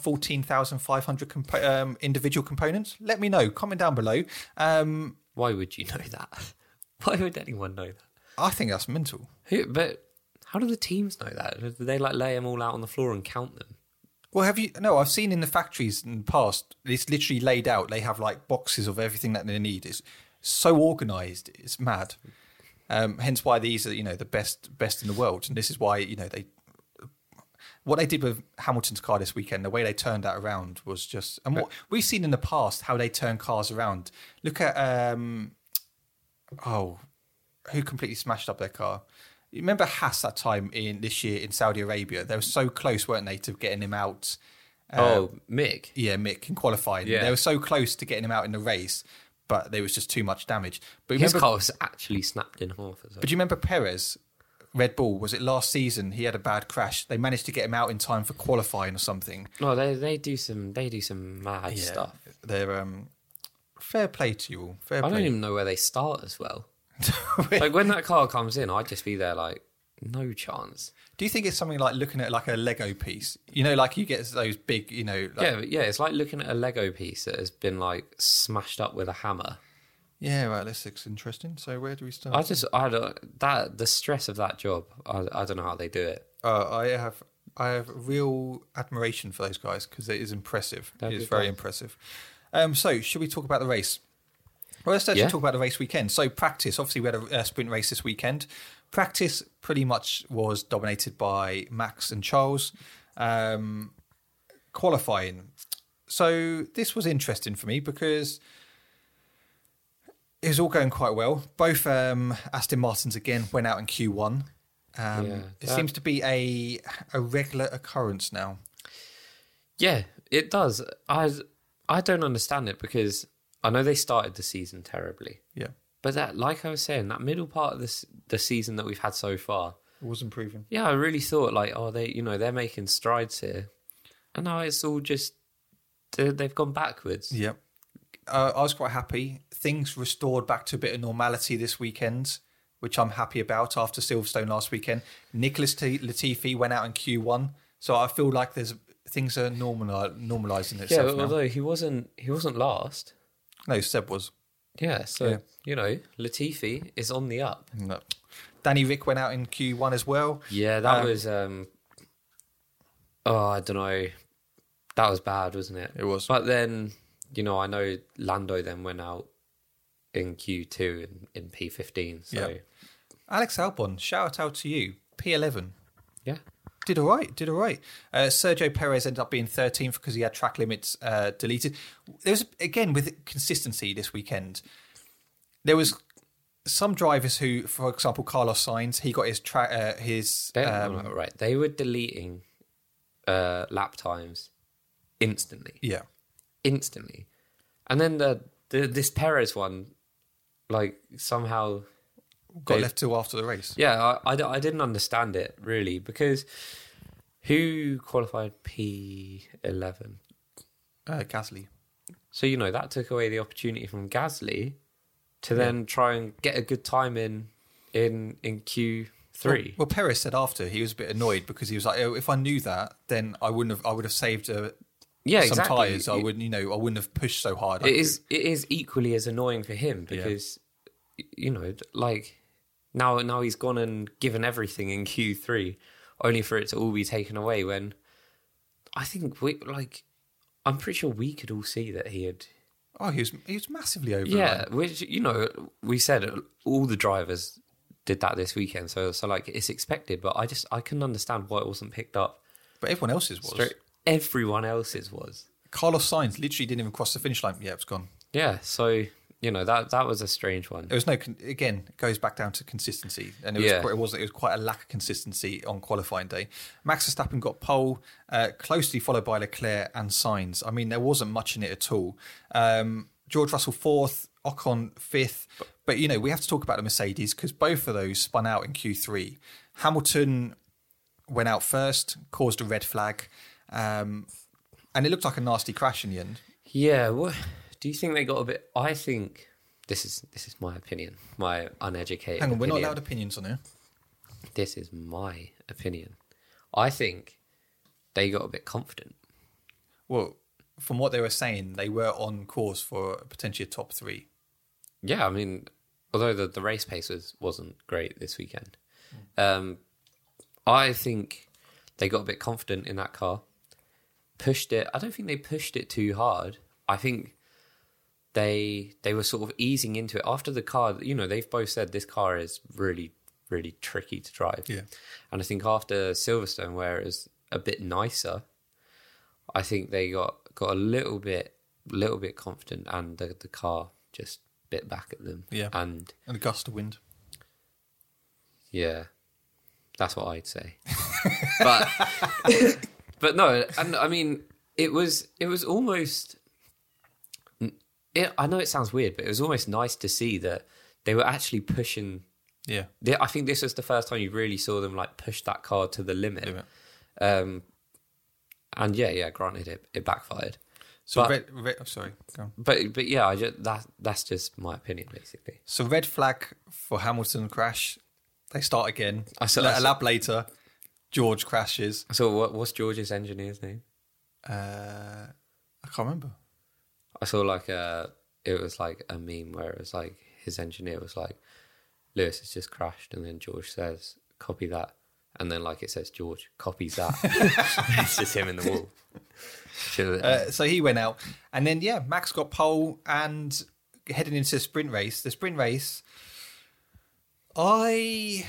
14,500 individual components? Let me know. Comment down below. Why would you know that? Why would anyone know that? I think that's mental. But how do the teams know that? Do they like lay them all out on the floor and count them? Well, have you? No, I've seen in the factories in the past. It's literally laid out. They have like boxes of everything that they need. It's so organised. It's mad. Hence why these are, you know, the best in the world. And this is why, you know, what they did with Hamilton's car this weekend, the way they turned that around was just. And what we've seen in the past, how they turn cars around. Look at who completely smashed up their car. You remember Haas that time in this year in Saudi Arabia? They were so close, weren't they, to getting him out? Mick. Yeah, Mick in qualifying. Yeah. They were so close to getting him out in the race, but there was just too much damage. But His remember, car was actually snapped in half as well. but you remember Perez, Red Bull? Was it last season? He had a bad crash. They managed to get him out in time for qualifying or something. No, they do some mad stuff. They're fair play to you all. Fair I play. don't even know where they start as well. Like when that car comes in, I'd just be there like, no chance. Do you think it's something like looking at like a Lego piece? You know, like you get those big, you know. Like, Yeah, it's like looking at a Lego piece that has been like smashed up with a hammer. yeah, right. This looks interesting. So where do we start? The stress of that job. I don't know how they do it. I have real admiration for those guys because it is impressive. That'd It be is very fun. impressive. So should we talk about the race? Well, let's actually Yeah. talk about the race weekend. So practice, obviously we had a sprint race this weekend. Practice pretty much was dominated by Max and Charles. Qualifying. So this was interesting for me because it was all going quite well. Both Aston Martins again went out in Q1. It seems to be a regular occurrence now. Yeah, it does. I don't understand it because I know they started the season terribly. Yeah. But that, like I was saying, that middle part of the season that we've had so far, It was improving. yeah, I really thought like, oh, they're making strides here, and now it's all just they've gone backwards. Yep. I was quite happy. Things restored back to a bit of normality this weekend, which I'm happy about after Silverstone last weekend. Nicholas Latifi went out in Q1, so I feel like things are normalising Yeah, itself now. although he wasn't last. No, Seb was. Yeah, so Yeah. you know, Latifi is on the up. No. Danny Rick went out in Q1 as well. Yeah, that was. I don't know. That was bad, wasn't it? It was. But then, you know, I know Lando then went out in Q2 in P15. So Yeah. Alex Albon, shout out to you. P11. yeah. Did all right. Sergio Perez ended up being 13th because he had track limits deleted. There was, again, with consistency this weekend, there was some drivers who, for example, Carlos Sainz, he got his Right. They were deleting lap times instantly. yeah. Instantly. And then this Perez one, like, somehow Got left till after the race. Yeah, I didn't understand it really because who qualified P11? Gasly. So, that took away the opportunity from Gasly to then try and get a good time in Q3. Well, Perez said after he was a bit annoyed because he was like, "Oh, if I knew that, then I would have saved some exactly. tyres. I wouldn't have pushed so hard." It is equally as annoying for him because, now he's gone and given everything in Q3, only for it to all be taken away when I think I'm pretty sure we could all see that he had. Oh, he was massively over. Yeah, which we said all the drivers did that this weekend, so it's expected. But I couldn't understand why it wasn't picked up. But everyone else's was. Everyone else's was. Carlos Sainz literally didn't even cross the finish line. Yeah, it's gone. Yeah, so that was a strange one. There was again, it goes back down to consistency, and it was quite a lack of consistency on qualifying day. Max Verstappen got pole, closely followed by Leclerc and Sainz. I mean, there wasn't much in it at all. George Russell 4th, Ocon 5th, but we have to talk about the Mercedes because both of those spun out in Q3. Hamilton went out first, caused a red flag, and it looked like a nasty crash in the end. Yeah, well, do you think they got a bit? I think this is my opinion, my uneducated. Hang on, opinion. we're not allowed opinions on here. This is my opinion. I think they got a bit confident. Well, from what they were saying, they were on course for potentially a top 3. Yeah, I mean, although the race pace wasn't great this weekend, I think they got a bit confident in that car. Pushed it. I don't think they pushed it too hard. I think they were sort of easing into it after the car. They've both said this car is really, really tricky to drive. Yeah. And I think after Silverstone, where it was a bit nicer, I think they got a little bit confident, and the car just bit back at them. Yeah. And a gust of wind. Yeah, that's what I'd say. But but no, and I mean it was almost. I know it sounds weird, but it was almost nice to see that they were actually pushing. Yeah, I think this was the first time you really saw them push that car to the limit. And granted, it backfired. So sorry, go on. But yeah, that's just my opinion basically. So red flag for Hamilton crash. They start again. A lap later, George crashes. So what's George's engineer's name? I can't remember. I saw it was like a meme where it was like his engineer was like, Lewis has just crashed, and then George says, copy that. And then it says George copies that. It's just him in the wall. So he went out, and then Max got pole and heading into the sprint race. The sprint race, I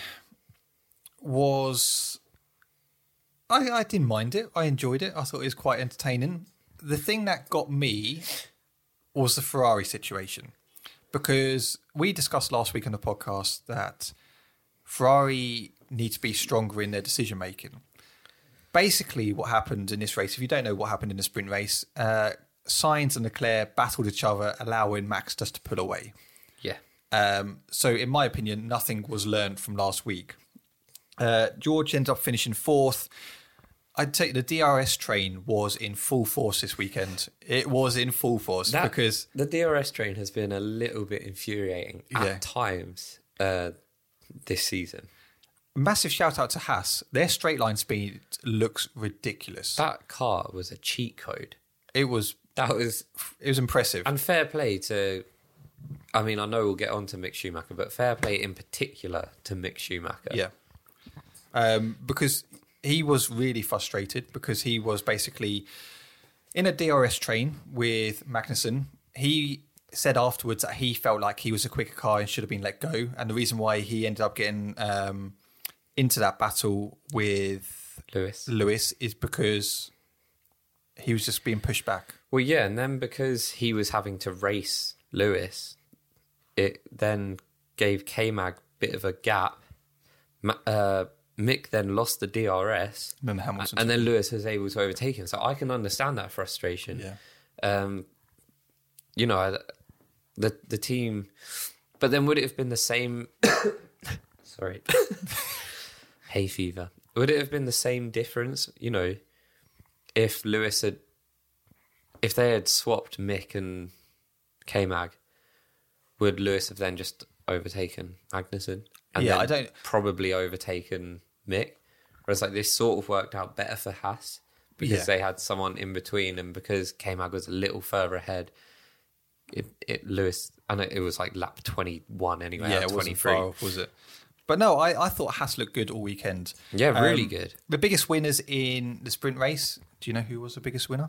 didn't mind it. I enjoyed it. I thought it was quite entertaining. The thing that got me was the Ferrari situation, because we discussed last week on the podcast that Ferrari need to be stronger in their decision making. Basically, what happened in this race, if you don't know what happened in the sprint race, Sainz and Leclerc battled each other, allowing Max just to pull away. Yeah. So, in my opinion, nothing was learned from last week. George ended up finishing 4th. I'd say the DRS train was in full force this weekend. It was in full force because the DRS train has been a little bit infuriating at times this season. Massive shout out to Haas. Their straight line speed looks ridiculous. That car was a cheat code. It was impressive. And fair play to, I mean, I know we'll get on to Mick Schumacher, but fair play in particular to Mick Schumacher. Yeah. Because he was really frustrated because he was basically in a DRS train with Magnussen. He said afterwards that he felt like he was a quicker car and should have been let go. And the reason why he ended up getting into that battle with Lewis is because he was just being pushed back. Well, yeah, and then because he was having to race Lewis, it then gave K-Mag a bit of a gap. Mick then lost the DRS, and then Lewis was able to overtake him. So I can understand that frustration. Yeah. The team, but then would it have been the same? Sorry, hay fever. Would it have been the same difference? If Lewis had if they had swapped Mick and K-Mag, would Lewis have then just overtaken Magnussen? And Yeah, then I don't- probably overtaken Mick. Whereas like this sort of worked out better for Haas because Yeah. they had someone in between, and because K-Mag was a little further ahead, Lewis, and it was like lap 21 anyway. Yeah, out it of wasn't 23. far off, was it? But no, I thought Haas looked good all weekend. Yeah, really good. The biggest winners in the sprint race. Do you know who was the biggest winner?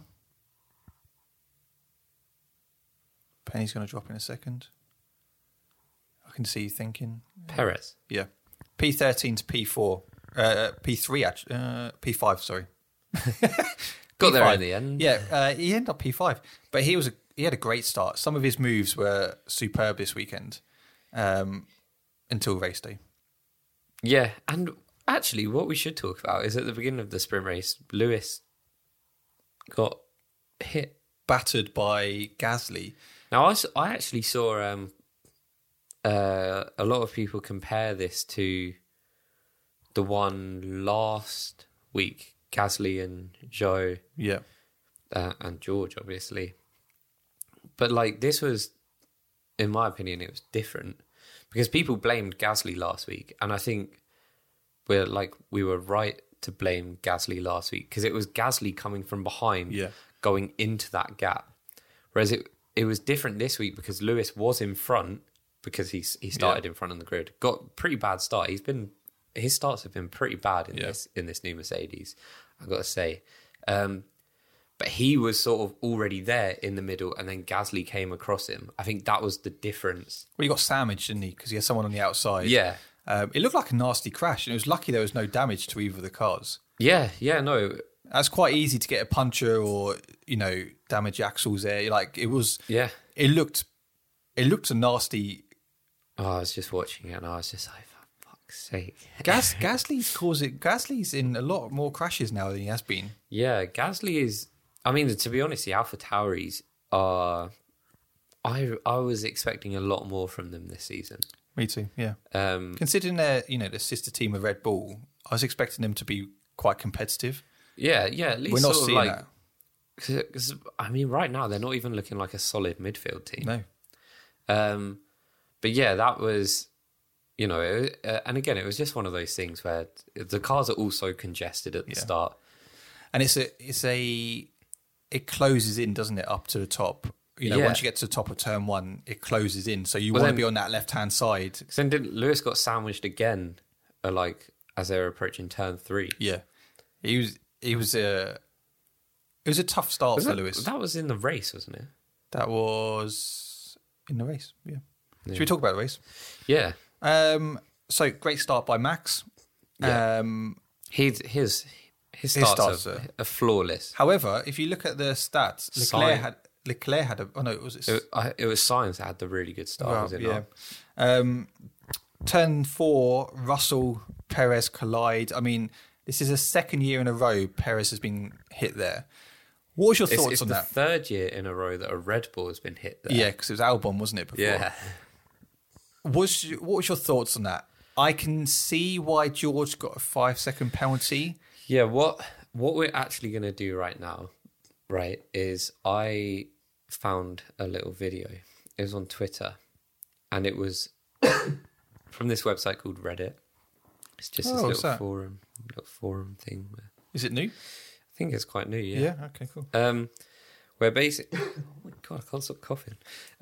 Penny's going to drop in a second. I can see you thinking. Perez. Yeah. P13 to P4. P3, actually. P5, sorry. Got there P5. in the end. Yeah, he ended up P5. But he had a great start. Some of his moves were superb this weekend until race day. Yeah, and actually, what we should talk about is at the beginning of the sprint race, Lewis got hit. Battered by Gasly. Now, I actually saw a lot of people compare this to the one last week, Gasly and Zhou Yeah. and George, obviously. But like this was, in my opinion, it was different because people blamed Gasly last week, and I think we were right to blame Gasly last week because it was Gasly coming from behind, Yeah. going into that gap, whereas it was different this week because Lewis was in front because he started in front on the grid, got a pretty bad start. His starts have been pretty bad in this new Mercedes, I've got to say. But he was sort of already there in the middle, and then Gasly came across him. I think that was the difference. Well, he got sandwiched, didn't he? Because he had someone on the outside. Yeah. It looked like a nasty crash, and it was lucky there was no damage to either of the cars. Yeah, no. That's quite easy to get a puncture or, damage axles there. Like, it was... Yeah. It looked a nasty... Oh, I was just watching it, and I was just like, for fuck's sake. Gasly's in a lot more crashes now than he has been. Yeah, Gasly is... I mean, to be honest, the Alpha Tauris are... I was expecting a lot more from them this season. Me too, yeah. Considering they're, the sister team of Red Bull, I was expecting them to be quite competitive. Yeah, at least We're not sort of seeing like... that. Because, I mean, right now, they're not even looking like a solid midfield team. No. But yeah, that was... and again, it was just one of those things where the cars are also congested at the start. And it closes in, doesn't it, up to the top? Once you get to the top of turn one, it closes in. So you want to be on that left-hand side. Then Lewis got sandwiched again, as they were approaching turn 3. Yeah. It was a tough start for Lewis. That was in the race, wasn't it? That was in the race, yeah. Should we talk about the race? Yeah. So great start by Max. Yeah. His starts are flawless. However, if you look at the stats, Leclerc had it was Sainz that had the really good start, was it not? Turn 4, Russell, Perez collide. I mean, this is a second year in a row Perez has been hit there. What was your thoughts on that? It's the third year in a row that a Red Bull has been hit there. Yeah, because it was Albon, wasn't it, before? Yeah. What was your thoughts on that? I can see why George got a 5-second penalty. Yeah, what we're actually going to do right now, right, is I found a little video. It was on Twitter, and it was from this website called Reddit. It's just this little forum thing. Is it new? I think it's quite new, yeah. Yeah, okay, cool. Where basically... Oh my God, I can't stop coughing.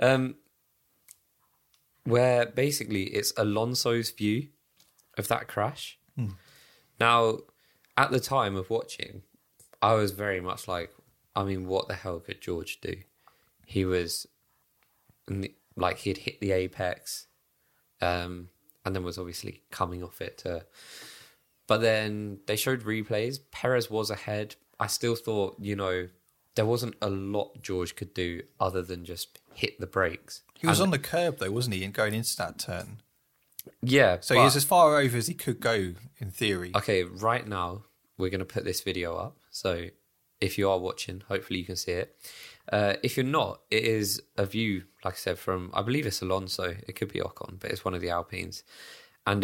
Where basically it's Alonso's view of that crash. Now, at the time of watching, I was very much like, I mean, what the hell could George do? He was... he'd hit the apex, and then was obviously coming off it. But then they showed replays. Perez was ahead. I still thought, there wasn't a lot George could do other than just hit the brakes. He was on the curb, though, wasn't he, and going into that turn? Yeah. So he was as far over as he could go, in theory. Okay, right now, we're going to put this video up. So if you are watching, hopefully you can see it. If you're not, it is a view, like I said, from, I believe it's Alonso. It could be Ocon, but it's one of the Alpines. And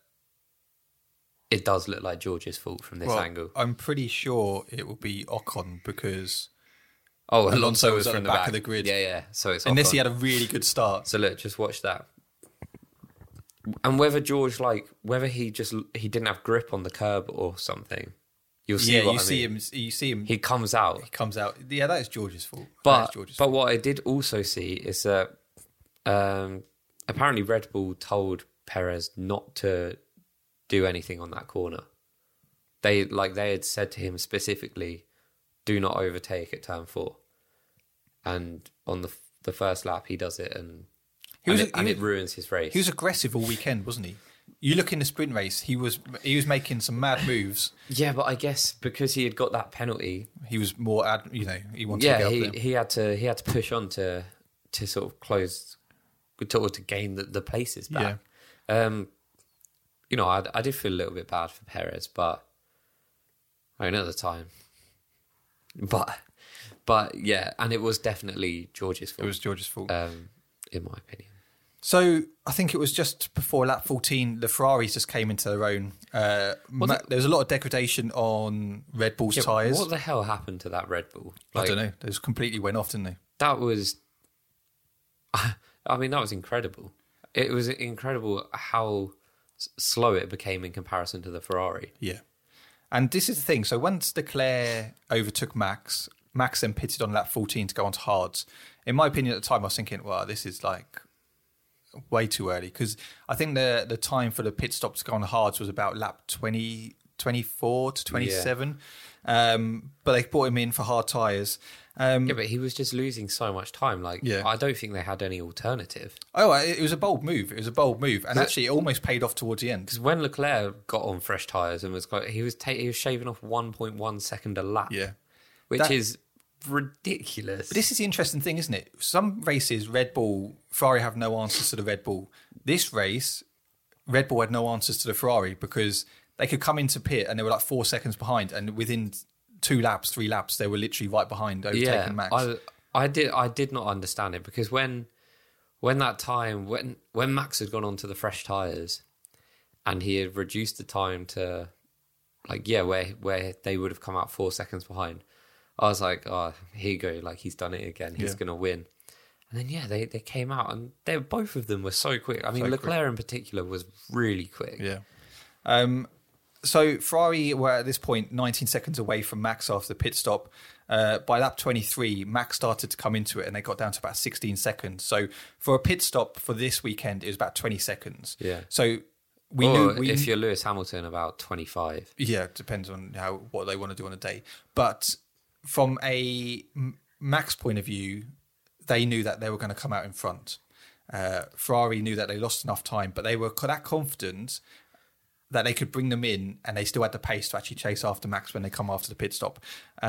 it does look like George's fault from this angle. I'm pretty sure it will be Ocon because Oh, Alonso was at from the back of the grid. Yeah. So it's Unless off he on. had a really good start. So look, just watch that. And whether George, whether he didn't have grip on the curb or something, you'll see. Yeah, what you I see mean. him. You see him. He comes out. He comes out. Yeah, that is George's fault. But what I did also see is that apparently Red Bull told Perez not to do anything on that corner. They had said to him specifically, "Do not overtake at turn 4." And on the first lap, he does it, and it ruins his race. He was aggressive all weekend, wasn't he? You look in the sprint race, he was making some mad moves. Yeah, but I guess because he had got that penalty, he was more, he wanted to get up there. he had to push on to sort of close, to gain the places back. Yeah. I did feel a little bit bad for Perez, but another time. But yeah, and it was definitely George's fault. It was George's fault, in my opinion. So I think it was just before lap 14, the Ferraris just came into their own. There was a lot of degradation on Red Bull's tyres. What the hell happened to that Red Bull? I don't know. They just completely went off, didn't they? That was... I mean, that was incredible. It was incredible how slow it became in comparison to the Ferrari. Yeah. And this is the thing. So once Leclerc overtook Max then pitted on lap 14 to go on to hards. In my opinion at the time, I was thinking, well, this is way too early, because I think the time for the pit stop to go on hards was about lap 24 to 27. Yeah. But they brought him in for hard tyres. But he was just losing so much time. I don't think they had any alternative. Oh, it was a bold move. And actually it almost paid off towards the end. Because when Leclerc got on fresh tyres and he was shaving off 1.1 second a lap. Yeah. Which is ridiculous. But this is the interesting thing, isn't it? Some races, Ferrari have no answers to the Red Bull. This race, Red Bull had no answers to the Ferrari, because they could come into pit and they were 4 seconds behind, and within 3 laps, they were literally right behind, overtaking Max. I did not understand it, because when Max had gone onto the fresh tyres and he had reduced the time to where they would have come out 4 seconds behind, I was like, oh, here you go, he's done it again. He's going to win. And then, they came out, and both of them were so quick. I mean, Leclerc in particular was really quick. Yeah. So Ferrari were at this point 19 seconds away from Max after the pit stop. By lap 23, Max started to come into it, and they got down to about 16 seconds. So for a pit stop for this weekend, it was about 20 seconds. Yeah. So if you're Lewis Hamilton, about 25. Yeah, it depends on what they want to do on a day. But from a Max point of view, they knew that they were going to come out in front. Ferrari knew that they lost enough time, but they were that confident that they could bring them in, and they still had the pace to actually chase after Max when they come after the pit stop.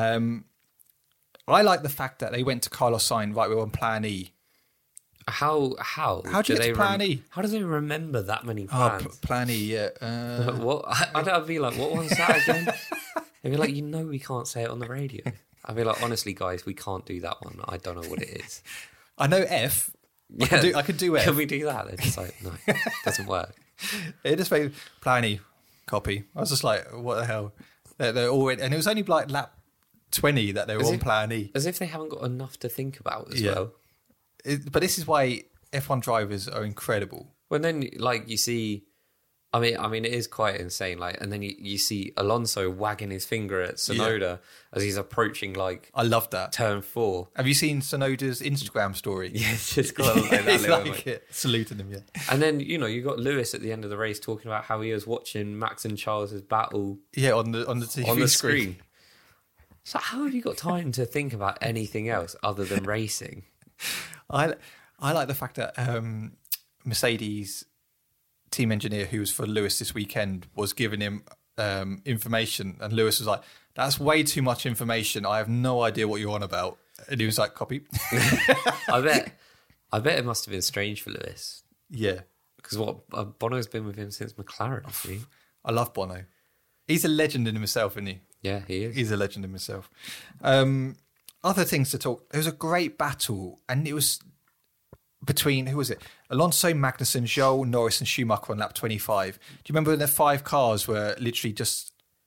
I like the fact that they went to Carlos Sainz, right, we're on plan E. How do you get to plan E? How do they remember that many plans? Plan E, yeah. What? I'd be like, what one's that again? They'd be like, we can't say it on the radio. I'd be like, honestly, guys, we can't do that one. I don't know what it is. I know F. I could do F. Can we do that? They're just like, no, it doesn't work. It just made plan E, copy. I was just like, what the hell? They're already, and it was only lap 20 that they were on plan E. As if they haven't got enough to think about as well. But this is why F1 drivers are incredible. When then, you see, I mean, it is quite insane. And then you see Alonso wagging his finger at Tsunoda as he's approaching, I love that. turn 4. Have you seen Tsunoda's Instagram story? Yeah, it's just got that little saluting him, yeah. And then, you got Lewis at the end of the race talking about how he was watching Max and Charles's battle. Yeah, on the TV on the screen. So how have you got time to think about anything else other than racing? I like the fact that Mercedes team engineer who was for Lewis this weekend was giving him information, and Lewis was like, that's way too much information. I have no idea what you're on about. And he was like, copy. I bet it must have been strange for Lewis. Yeah. Because Bono's been with him since McLaren, hasn't he? I love Bono. He's a legend in himself, isn't he? Yeah, he is. He's a legend in himself. Other things to talk. There was a great battle, and it was between, who was it? Alonso, Magnussen, Zhou, Norris and Schumacher on lap 25. Do you remember when the 5 cars were literally just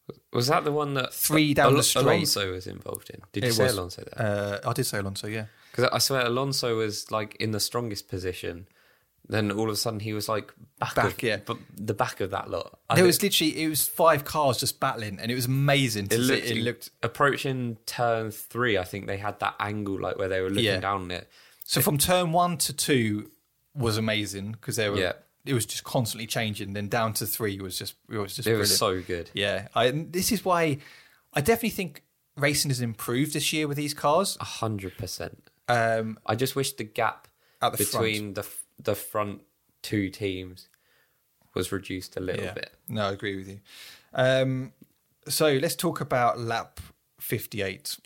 Was that the one that 3 down the straight. Alonso was involved in? Did you say Alonso there? I did say Alonso, yeah. Because I swear Alonso was like in the strongest position. Then all of a sudden he was like the back of that lot. It was 5 cars just battling, and it was amazing to see. It looked approaching turn 3. I think they had that angle like where they were looking down on it. So from turn 1 to 2 was amazing because they were. It was just constantly changing. Then down to 3 was just brilliant. It was so good. Yeah, this is why I definitely think racing has improved this year with these cars. 100%. I just wish the gap between the front 2 teams was reduced a little bit. No, I agree with you. So let's talk about lap 58.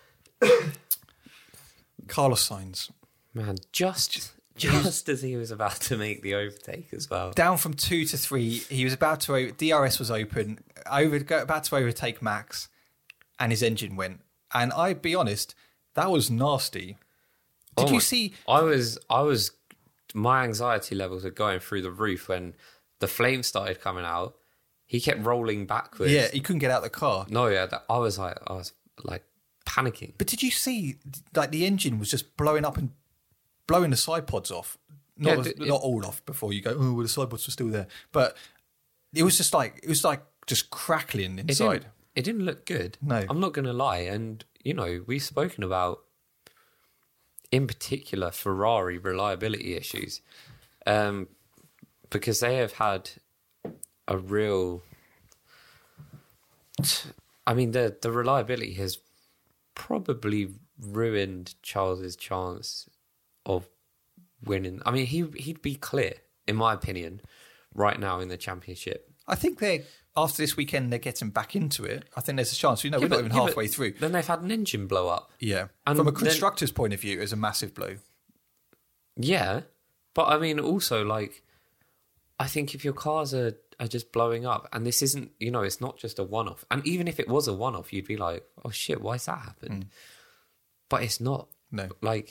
Carlos Sainz. Man, just as he was about to make the overtake as well. Down from 2 to 3, he was about to... DRS was open, about to overtake Max, and his engine went. And I'd be honest, that was nasty. Did you see... I was... My anxiety levels were going through the roof when the flames started coming out. He kept rolling backwards. Yeah, he couldn't get out of the car. No, yeah, I was panicking. But did you see, like, the engine was just blowing up and blowing the side pods off? Not all off before you go, oh, well, the side pods were still there. But it was just crackling inside. It didn't look good. No. I'm not going to lie. And, we've spoken about, in particular, Ferrari reliability issues, because they have had a real... I mean, the reliability has probably ruined Charles's chance of winning. I mean, he'd be clear, in my opinion, right now in the championship. I think after this weekend, they're getting back into it. I think there's a chance. We're not even halfway through. Then they've had an engine blow up. Yeah. And from a constructor's point of view, it was a massive blow. Yeah. But I mean, also, I think if your cars are just blowing up, and this isn't, it's not just a one-off. And even if it was a one-off, you'd be like, oh shit, why's that happened? But it's not. No.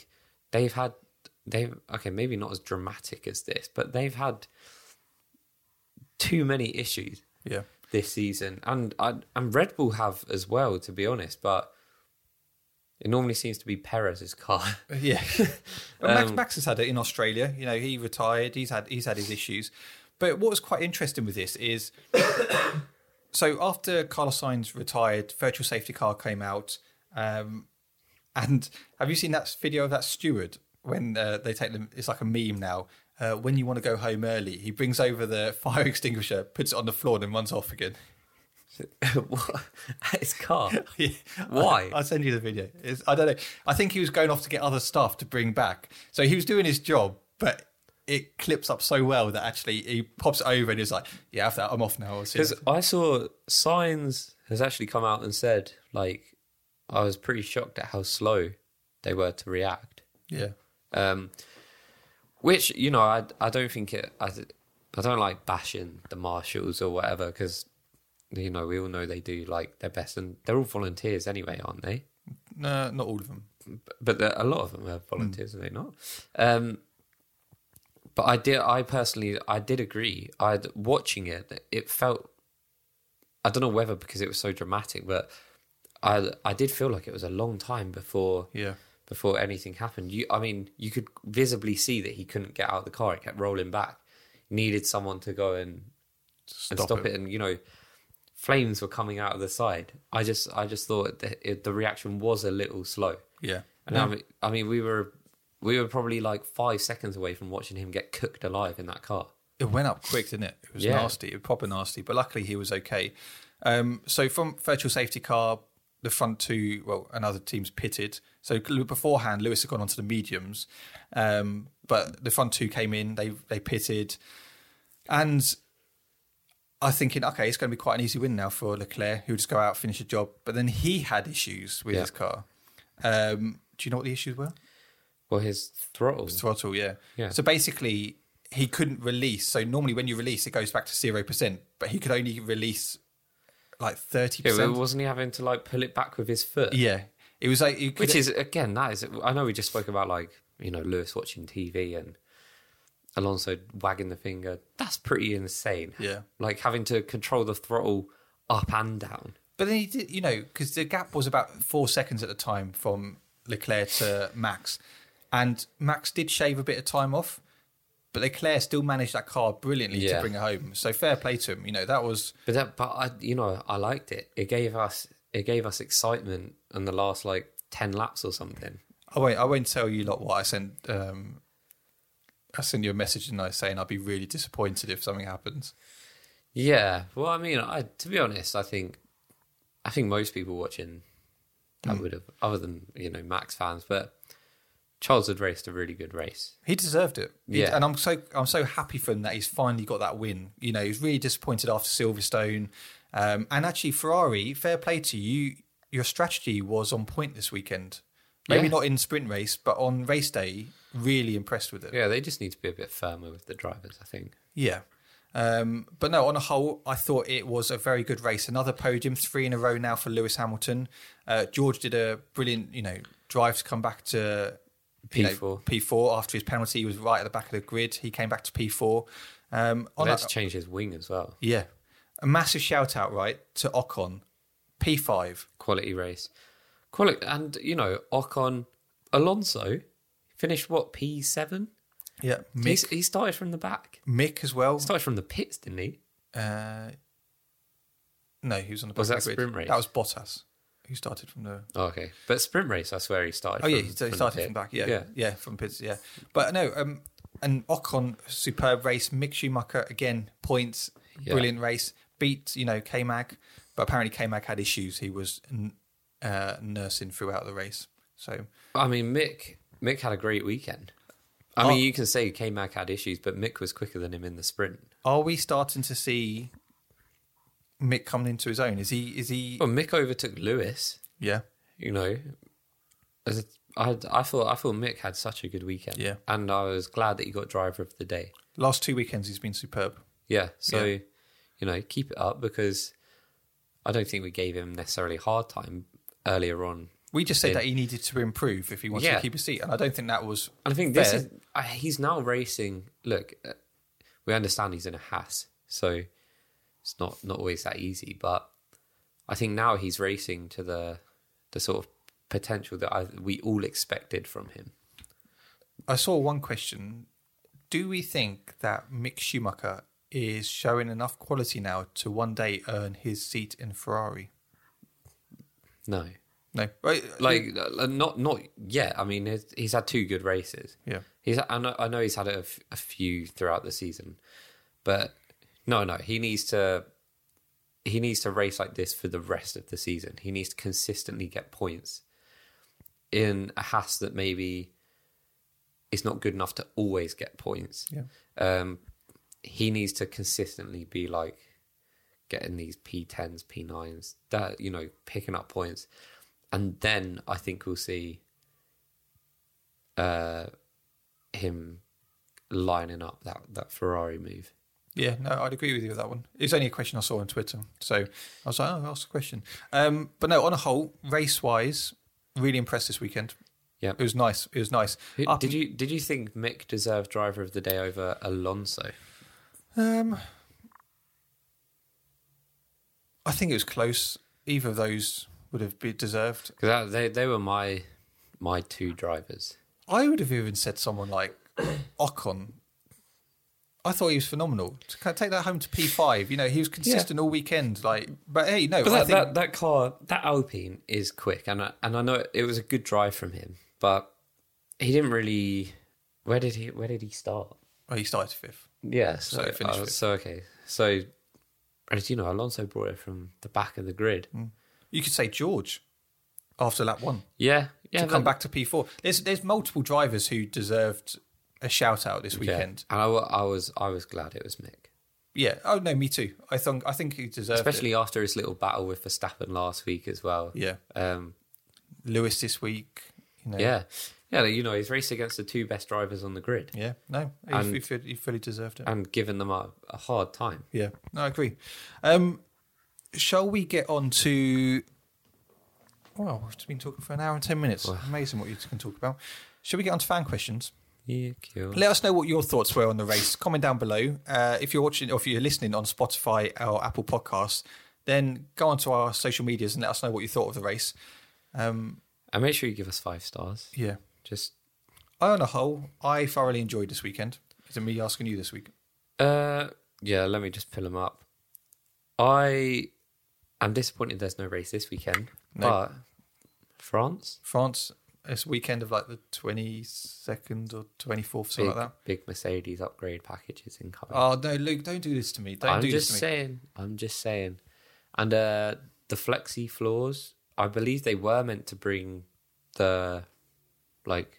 Okay, maybe not as dramatic as this, but they've had too many issues this season. And Red Bull have as well, to be honest, but it normally seems to be Perez's car. Yeah. Max has had it in Australia. He retired. He's had his issues. But what was quite interesting with this is, so after Carlos Sainz retired, virtual safety car came out. And have you seen that video of that steward when they take them? It's like a meme now. When you want to go home early, he brings over the fire extinguisher, puts it on the floor, and then runs off again. What? His car? Yeah. Why? I'll send you the video. I don't know. I think he was going off to get other stuff to bring back. So he was doing his job, but it clips up so well that actually he pops it over and he's like, yeah, after that, I'm off now. Because I saw Sainz has actually come out and said, I was pretty shocked at how slow they were to react. Yeah. Which, I don't think I don't like bashing the marshals or whatever, because, we all know they do their best, and they're all volunteers anyway, aren't they? No, not all of them. But a lot of them are volunteers, are they not? But I personally did agree. Watching it felt, I don't know whether because it was so dramatic, but I did feel like it was a long time before anything happened. You could visibly see that he couldn't get out of the car. It kept rolling back. Needed someone to go and stop it. And, flames were coming out of the side. I just thought that the reaction was a little slow. Yeah. And we were probably 5 seconds away from watching him get cooked alive in that car. It went up quick, didn't it? It was nasty. It was proper nasty. But luckily he was okay. So from virtual safety car, the front 2, another team's pitted. So beforehand, Lewis had gone onto the mediums. But the front 2 came in, they pitted. And I'm thinking, okay, it's going to be quite an easy win now for Leclerc, who'll just go out, finish the job. But then he had issues with his car. Do you know what the issues were? Well, his throttle. Yeah. So basically, he couldn't release. So normally when you release, it goes back to 0%. But he could only release 30%. Yeah, wasn't he having to pull it back with his foot? Yeah. It was which is, again, that is, I know we just spoke about Lewis watching TV and Alonso wagging the finger. That's pretty insane. Yeah. Having to control the throttle up and down. But then he did, because the gap was about 4 seconds at the time from Leclerc to Max. And Max did shave a bit of time off, but Leclerc still managed that car brilliantly to bring it home. So fair play to him. That was. But I liked it. It gave us excitement in the last 10 laps or something. I won't tell you lot what I sent. I sent you a message tonight saying I'd be really disappointed if something happens. Yeah, well, I mean, to be honest, I think most people watching that would have, other than Max fans, but Charles had raced a really good race. He deserved it. Yeah, and I'm so happy for him that he's finally got that win. He was really disappointed after Silverstone, and actually Ferrari, fair play to you. Your strategy was on point this weekend. Maybe not in sprint race, but on race day, really impressed with it. Yeah, they just need to be a bit firmer with the drivers, I think. Yeah. But no, on a whole, I thought it was a very good race. Another podium, 3 in a row now for Lewis Hamilton. George did a brilliant, drive to come back to P4 after his penalty. He was right at the back of the grid. He came back to P4. He had to change his wing as well. Yeah. A massive shout out, right, to Ocon. P5. Quality race. And, Ocon, Alonso finished, P7? Yeah. Mick, he started from the back. Mick as well. Started from the pits, didn't he? No, he was on the back Was of that the grid. sprint race? That was Bottas, who started from the... Oh, okay. But sprint race, I swear he started he started from back. Yeah, from pits, yeah. But no, and Ocon, superb race. Mick Schumacher, again, points, brilliant race. Beat, K-Mag, but apparently K-Mag had issues. He was nursing throughout the race. So, I mean, Mick had a great weekend. I mean, you can say K-Mag had issues, but Mick was quicker than him in the sprint. Are we starting to see Mick coming into his own? Is he? Well, Mick overtook Lewis. Yeah. I thought Mick had such a good weekend. Yeah. And I was glad that he got driver of the day. Last 2 weekends he's been superb. Yeah. So, keep it up, because I don't think we gave him necessarily a hard time earlier on. We just said that he needed to improve if he wanted to keep his seat, and I don't think that was And I think fair. he's now racing. Look, we understand he's in a Haas, so it's not always that easy. But I think now he's racing to the sort of potential that we all expected from him. I saw one question. Do we think that Mick Schumacher is showing enough quality now to one day earn his seat in Ferrari? No. No, not yet. I mean, he's had 2 good races. Yeah, I know he's had a few throughout the season, but no, he needs to race like this for the rest of the season. He needs to consistently get points in a Haas that maybe is not good enough to always get points. Yeah, he needs to consistently be getting these P10s, P9s, that picking up points. And then I think we'll see him lining up that Ferrari move. Yeah, no, I'd agree with you with that one. It's only a question I saw on Twitter. So I was like, I'll ask a question. But no, on a whole, race-wise, really impressed this weekend. Yeah, it was nice. Did you think Mick deserved driver of the day over Alonso? I think it was close. Either of those would have been deserved. Because they were my 2 drivers. I would have even said someone like Ocon. I thought he was phenomenal. To take that home to P5, he was consistent all weekend. But hey, no, but that car, that Alpine is quick, and I know it was a good drive from him, but he didn't really. Where did he start? Well, he started 5th. Yeah, so finished 5th. So okay, so as you know, Alonso brought it from the back of the grid. You could say George after lap 1. Yeah, to come back to P4. There's multiple drivers who deserved a shout out this weekend, and I was glad it was Mick. Yeah. Oh no, me too. I think he deserved especially it. After his little battle with Verstappen last week as well. Yeah. Lewis this week. Yeah. He's raced against the 2 best drivers on the grid. Yeah. No, he fully deserved it, and given them a hard time. Yeah. No, I agree. Shall we get on to... Well, we've been talking for an hour and 10 minutes. Amazing what you can talk about. Shall we get on to fan questions? Yeah, cool. Let us know what your thoughts were on the race. Comment down below. If you're watching or if you're listening on Spotify or Apple Podcasts, then go onto our social medias and let us know what you thought of the race. And make sure you give us 5 stars. Yeah. Just On a whole, I thoroughly enjoyed this weekend. Is it me asking you this week? yeah, let me just pull them up. I am disappointed there's no race this weekend, but France, it's weekend of like the 22nd or 24th, something like that. Big Mercedes upgrade packages incoming. Oh no, Luke! Don't do this to me. Don't do this to me. I'm just saying. And the flexi floors, I believe they were meant to bring the, like,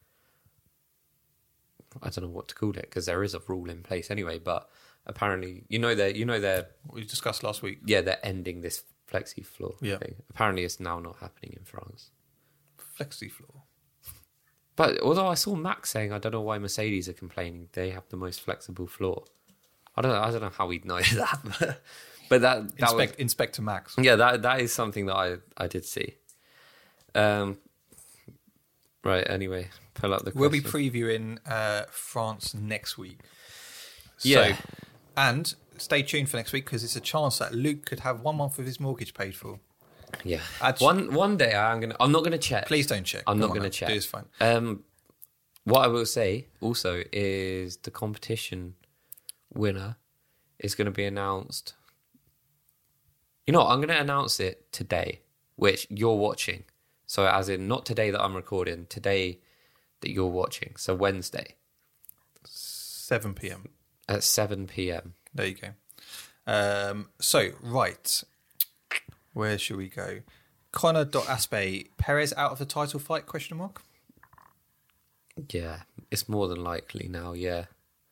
I don't know what to call it because there is a rule in place anyway. But apparently, they're We discussed last week. yeah, they're ending this flexi floor Yeah. thing. Apparently, it's now not happening in France. Flexi floor. But although I saw Max saying, I don't know why Mercedes are complaining, they have the most flexible floor. I don't know how we'd know that, but that was, Inspector Max. yeah, that is something that I did see. Right. Anyway, pull up the. We'll be question. previewing France next week. Yeah. So, and stay tuned for next week because it's a chance that Luke could have 1 month of his mortgage paid for. Yeah. Actually- One day I'm not gonna check. Please don't check. I'm Come not on gonna now. check. It is fine. What I will say also is the competition winner is going to be announced. You know what? I'm going to announce it today, which you're watching. So as in not today that I'm recording, today that you're watching. So Wednesday 7 p.m. at 7 p.m. There you go. So, right. Where should we go? Connor.Aspe, Perez out of the title fight, question mark? Yeah, it's more than likely now, yeah.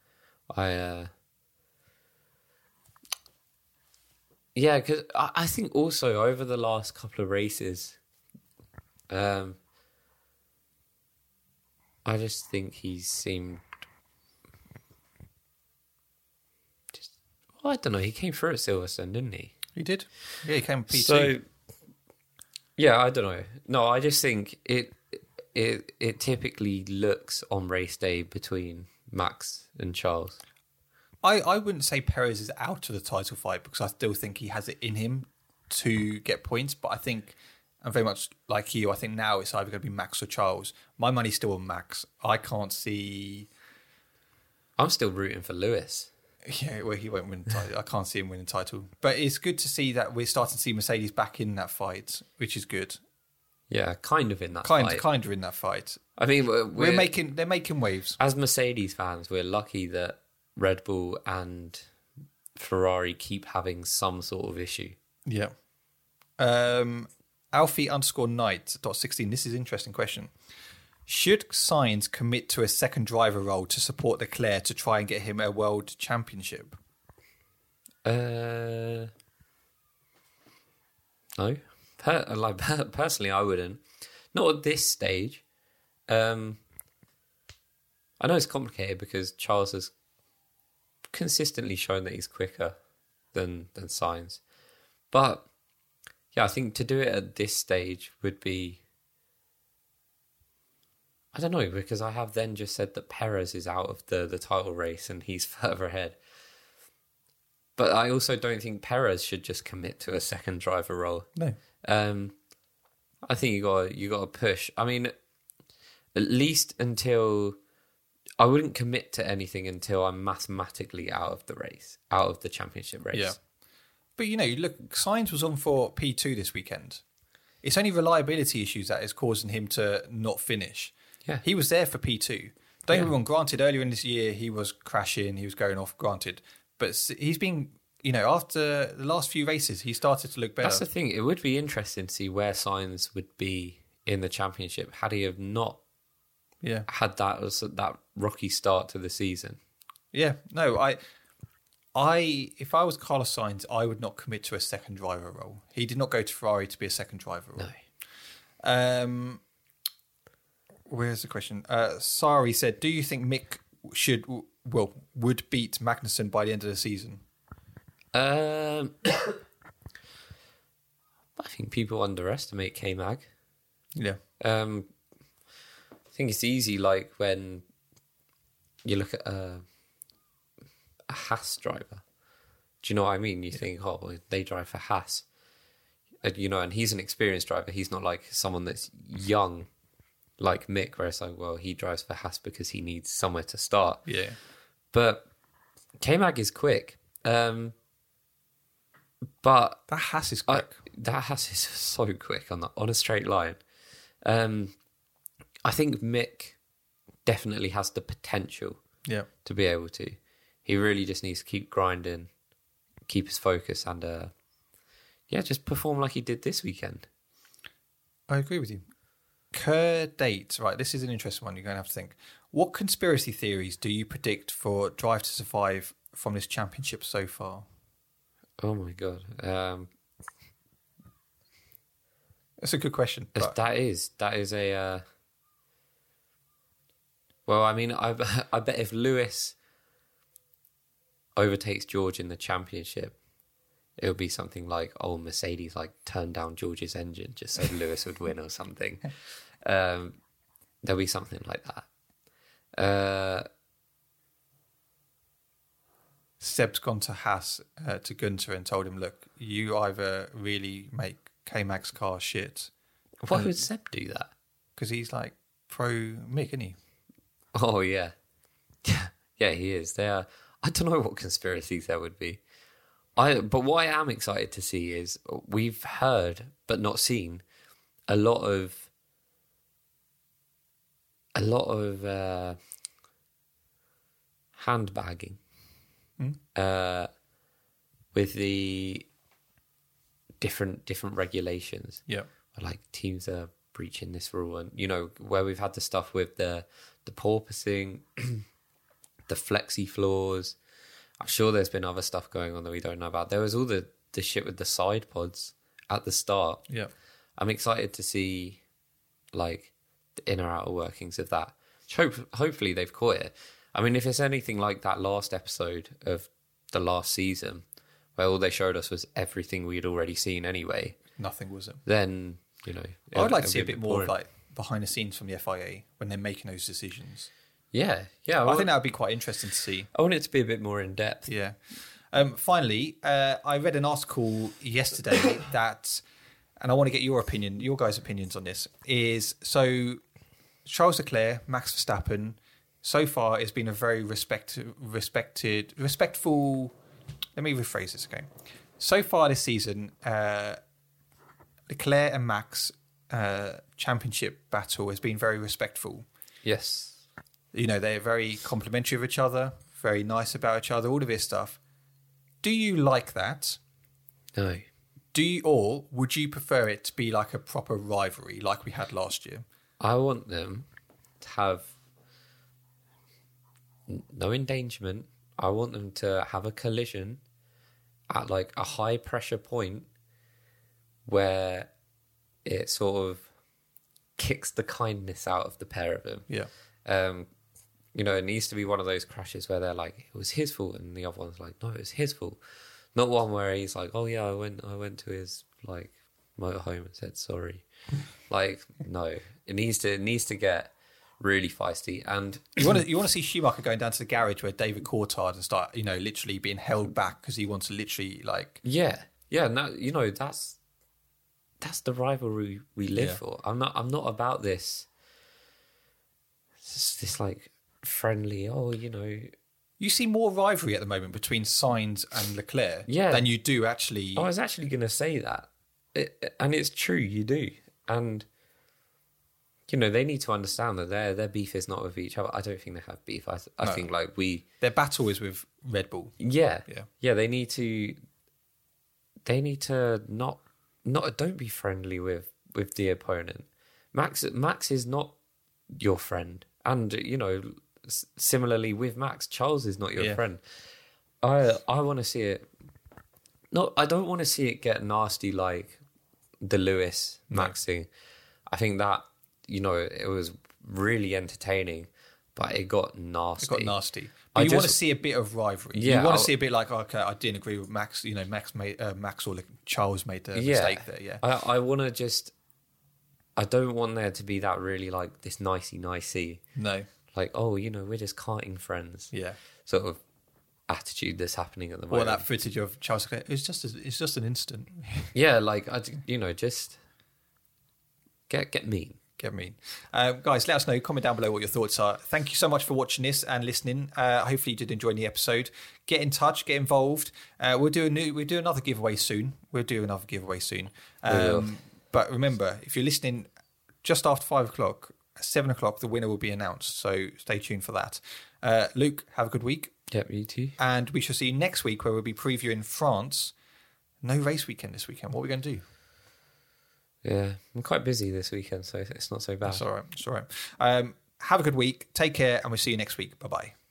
Yeah, because I think also over the last couple of races, I just think he's seemed I don't know, he came through at Silverstone, didn't he? He did. Yeah, he came P2. So, yeah, I don't know. No, I just think it typically looks on race day between Max and Charles. I wouldn't say Perez is out of the title fight because I still think he has it in him to get points. But I think, I'm very much like you, I think now it's either going to be Max or Charles. My money's still on Max. I can't see... I'm still rooting for Lewis. Yeah, well, he won't win the title. I can't see him winning the title. But it's good to see that we're starting to see Mercedes back in that fight, which is good. Yeah, kind of in that fight. Kind of in that fight. I mean, They're making waves. As Mercedes fans, we're lucky that Red Bull and Ferrari keep having some sort of issue. Yeah. Alfie_Knight.16. This is an interesting question. Should Sainz commit to a second driver role to support Leclerc to try and get him a world championship? No. Personally, I wouldn't. Not at this stage. I know it's complicated because Charles has consistently shown that he's quicker than Sainz. But, yeah, I think to do it at this stage would be... I don't know, because I have then just said that Perez is out of the title race and he's further ahead. But I also don't think Perez should just commit to a second driver role. No. I think you got to push. I mean, at least until I wouldn't commit to anything until I'm mathematically out of the race, out of the championship race. Yeah. But, you know, look, Sainz was on for P2 this weekend. It's only reliability issues that is causing him to not finish. Yeah. He was there for P2. Don't get me wrong, granted, earlier in this year, he was crashing, he was going off, granted. But he's been, you know, after the last few races, he started to look better. That's the thing. It would be interesting to see where Sainz would be in the championship had he have not had that rocky start to the season. Yeah. No, if I was Carlos Sainz, I would not commit to a second driver role. He did not go to Ferrari to be a second driver role. No. Where's the question? Sari said, do you think Mick would beat Magnussen by the end of the season? I think people underestimate K-Mag. Yeah. I think it's easy, like when you look at a Haas driver, Do you know what I mean? You think, oh, well, they drive for Haas. You know, and he's an experienced driver. He's not like someone that's young like Mick, where it's like, well, he drives for Haas because he needs somewhere to start. Yeah. But K-Mag is quick. But That Haas is quick. that Haas is so quick on a straight line. I think Mick definitely has the potential to be able to. He really just needs to keep grinding, keep his focus, and just perform like he did this weekend. I agree with you. Kerr date. Right, this is an interesting one. You're going to have to think. What conspiracy theories do you predict for Drive to Survive from this championship so far? Oh my God. That's a good question. But That is a... well, I mean, I bet if Lewis overtakes George in the championship, it'll be something like, oh, Mercedes like turned down George's engine just so Lewis would win or something. There'll be something like that. Seb's gone to Haas, to Gunter, and told him, look, you either really make K-Mag's car shit. Why would Seb do that? Because he's like pro Mick, isn't he? Oh, yeah. Yeah, he is. They are. I don't know what conspiracies there would be. But what I am excited to see is we've heard but not seen a lot of handbagging with the different regulations. Yeah. Like teams are breaching this rule, and you know where we've had the stuff with the porpoising, the flexi floors. I'm sure there's been other stuff going on that we don't know about. There was all the shit with the side pods at the start. Yeah. I'm excited to see like the inner outer workings of that. Hopefully they've caught it. I mean, if it's anything like that last episode of the last season, where all they showed us was everything we'd already seen anyway, Nothing was it. then, you know... I'd like to see a bit more of like behind the scenes from the FIA when they're making those decisions. Yeah. I think that would be quite interesting to see. I want it to be a bit more in depth. Yeah. Finally, I read an article yesterday that, and I want to get your guys' opinions on this, is so Charles Leclerc, Max Verstappen, so far has been a very respectful, let me rephrase this again. So far this season, Leclerc and Max championship battle has been very respectful. Yes. You know, they're very complimentary of each other, very nice about each other, all of this stuff. Do you like that? No. Or would you prefer it to be like a proper rivalry like we had last year? I want them to have no endangerment. I want them to have a collision at like a high pressure point where it sort of kicks the kindness out of the pair of them. Yeah. You know, it needs to be one of those crashes where they're like, it was his fault, and the other one's like, no, it was his fault. Not one where he's like, oh yeah, I went to his like motorhome and said sorry. Like, no, it needs to get really feisty. And you want to see Schumacher going down to the garage where David Coulthard and start, you know, literally being held back because he wants to literally like yeah. No, you know, that's the rivalry we live for. I'm not about this like friendly, oh, you know. You see more rivalry at the moment between Sainz and Leclerc than you do actually. I was actually going to say that. And it's true, you do. And, you know, they need to understand that their beef is not with each other. I don't think they have beef. I think, like, their battle is with Red Bull. Yeah. They need to not don't be friendly with the opponent. Max is not your friend. And, you know, similarly with Max, Charles is not your friend. I want to see it. No, I don't want to see it get nasty like the Lewis Max thing. I think that, you know, it was really entertaining, but it got nasty. But you want to see a bit of rivalry. Yeah, you want to see a bit like, okay, I didn't agree with Max. You know, Max or Charles made the mistake there. Yeah, I want to just. I don't want there to be that really like this nicey. No. Like, oh, you know, we're just karting friends. Yeah. Sort of attitude that's happening at the Or moment. that footage of Charles Leclerc. It's just an instant. Yeah, like just get mean. Get mean. Guys, let us know. Comment down below what your thoughts are. Thank you so much for watching this and listening. Hopefully you did enjoy the episode. Get in touch, get involved. We'll do another giveaway soon. But remember, if you're listening just after 5 o'clock, at 7 o'clock, the winner will be announced. So stay tuned for that. Luke, have a good week. Yep, you too. And we shall see you next week, where we'll be previewing France. No race weekend this weekend. What are we going to do? Yeah, I'm quite busy this weekend, so it's not so bad. It's all right. Have a good week. Take care, and we'll see you next week. Bye-bye.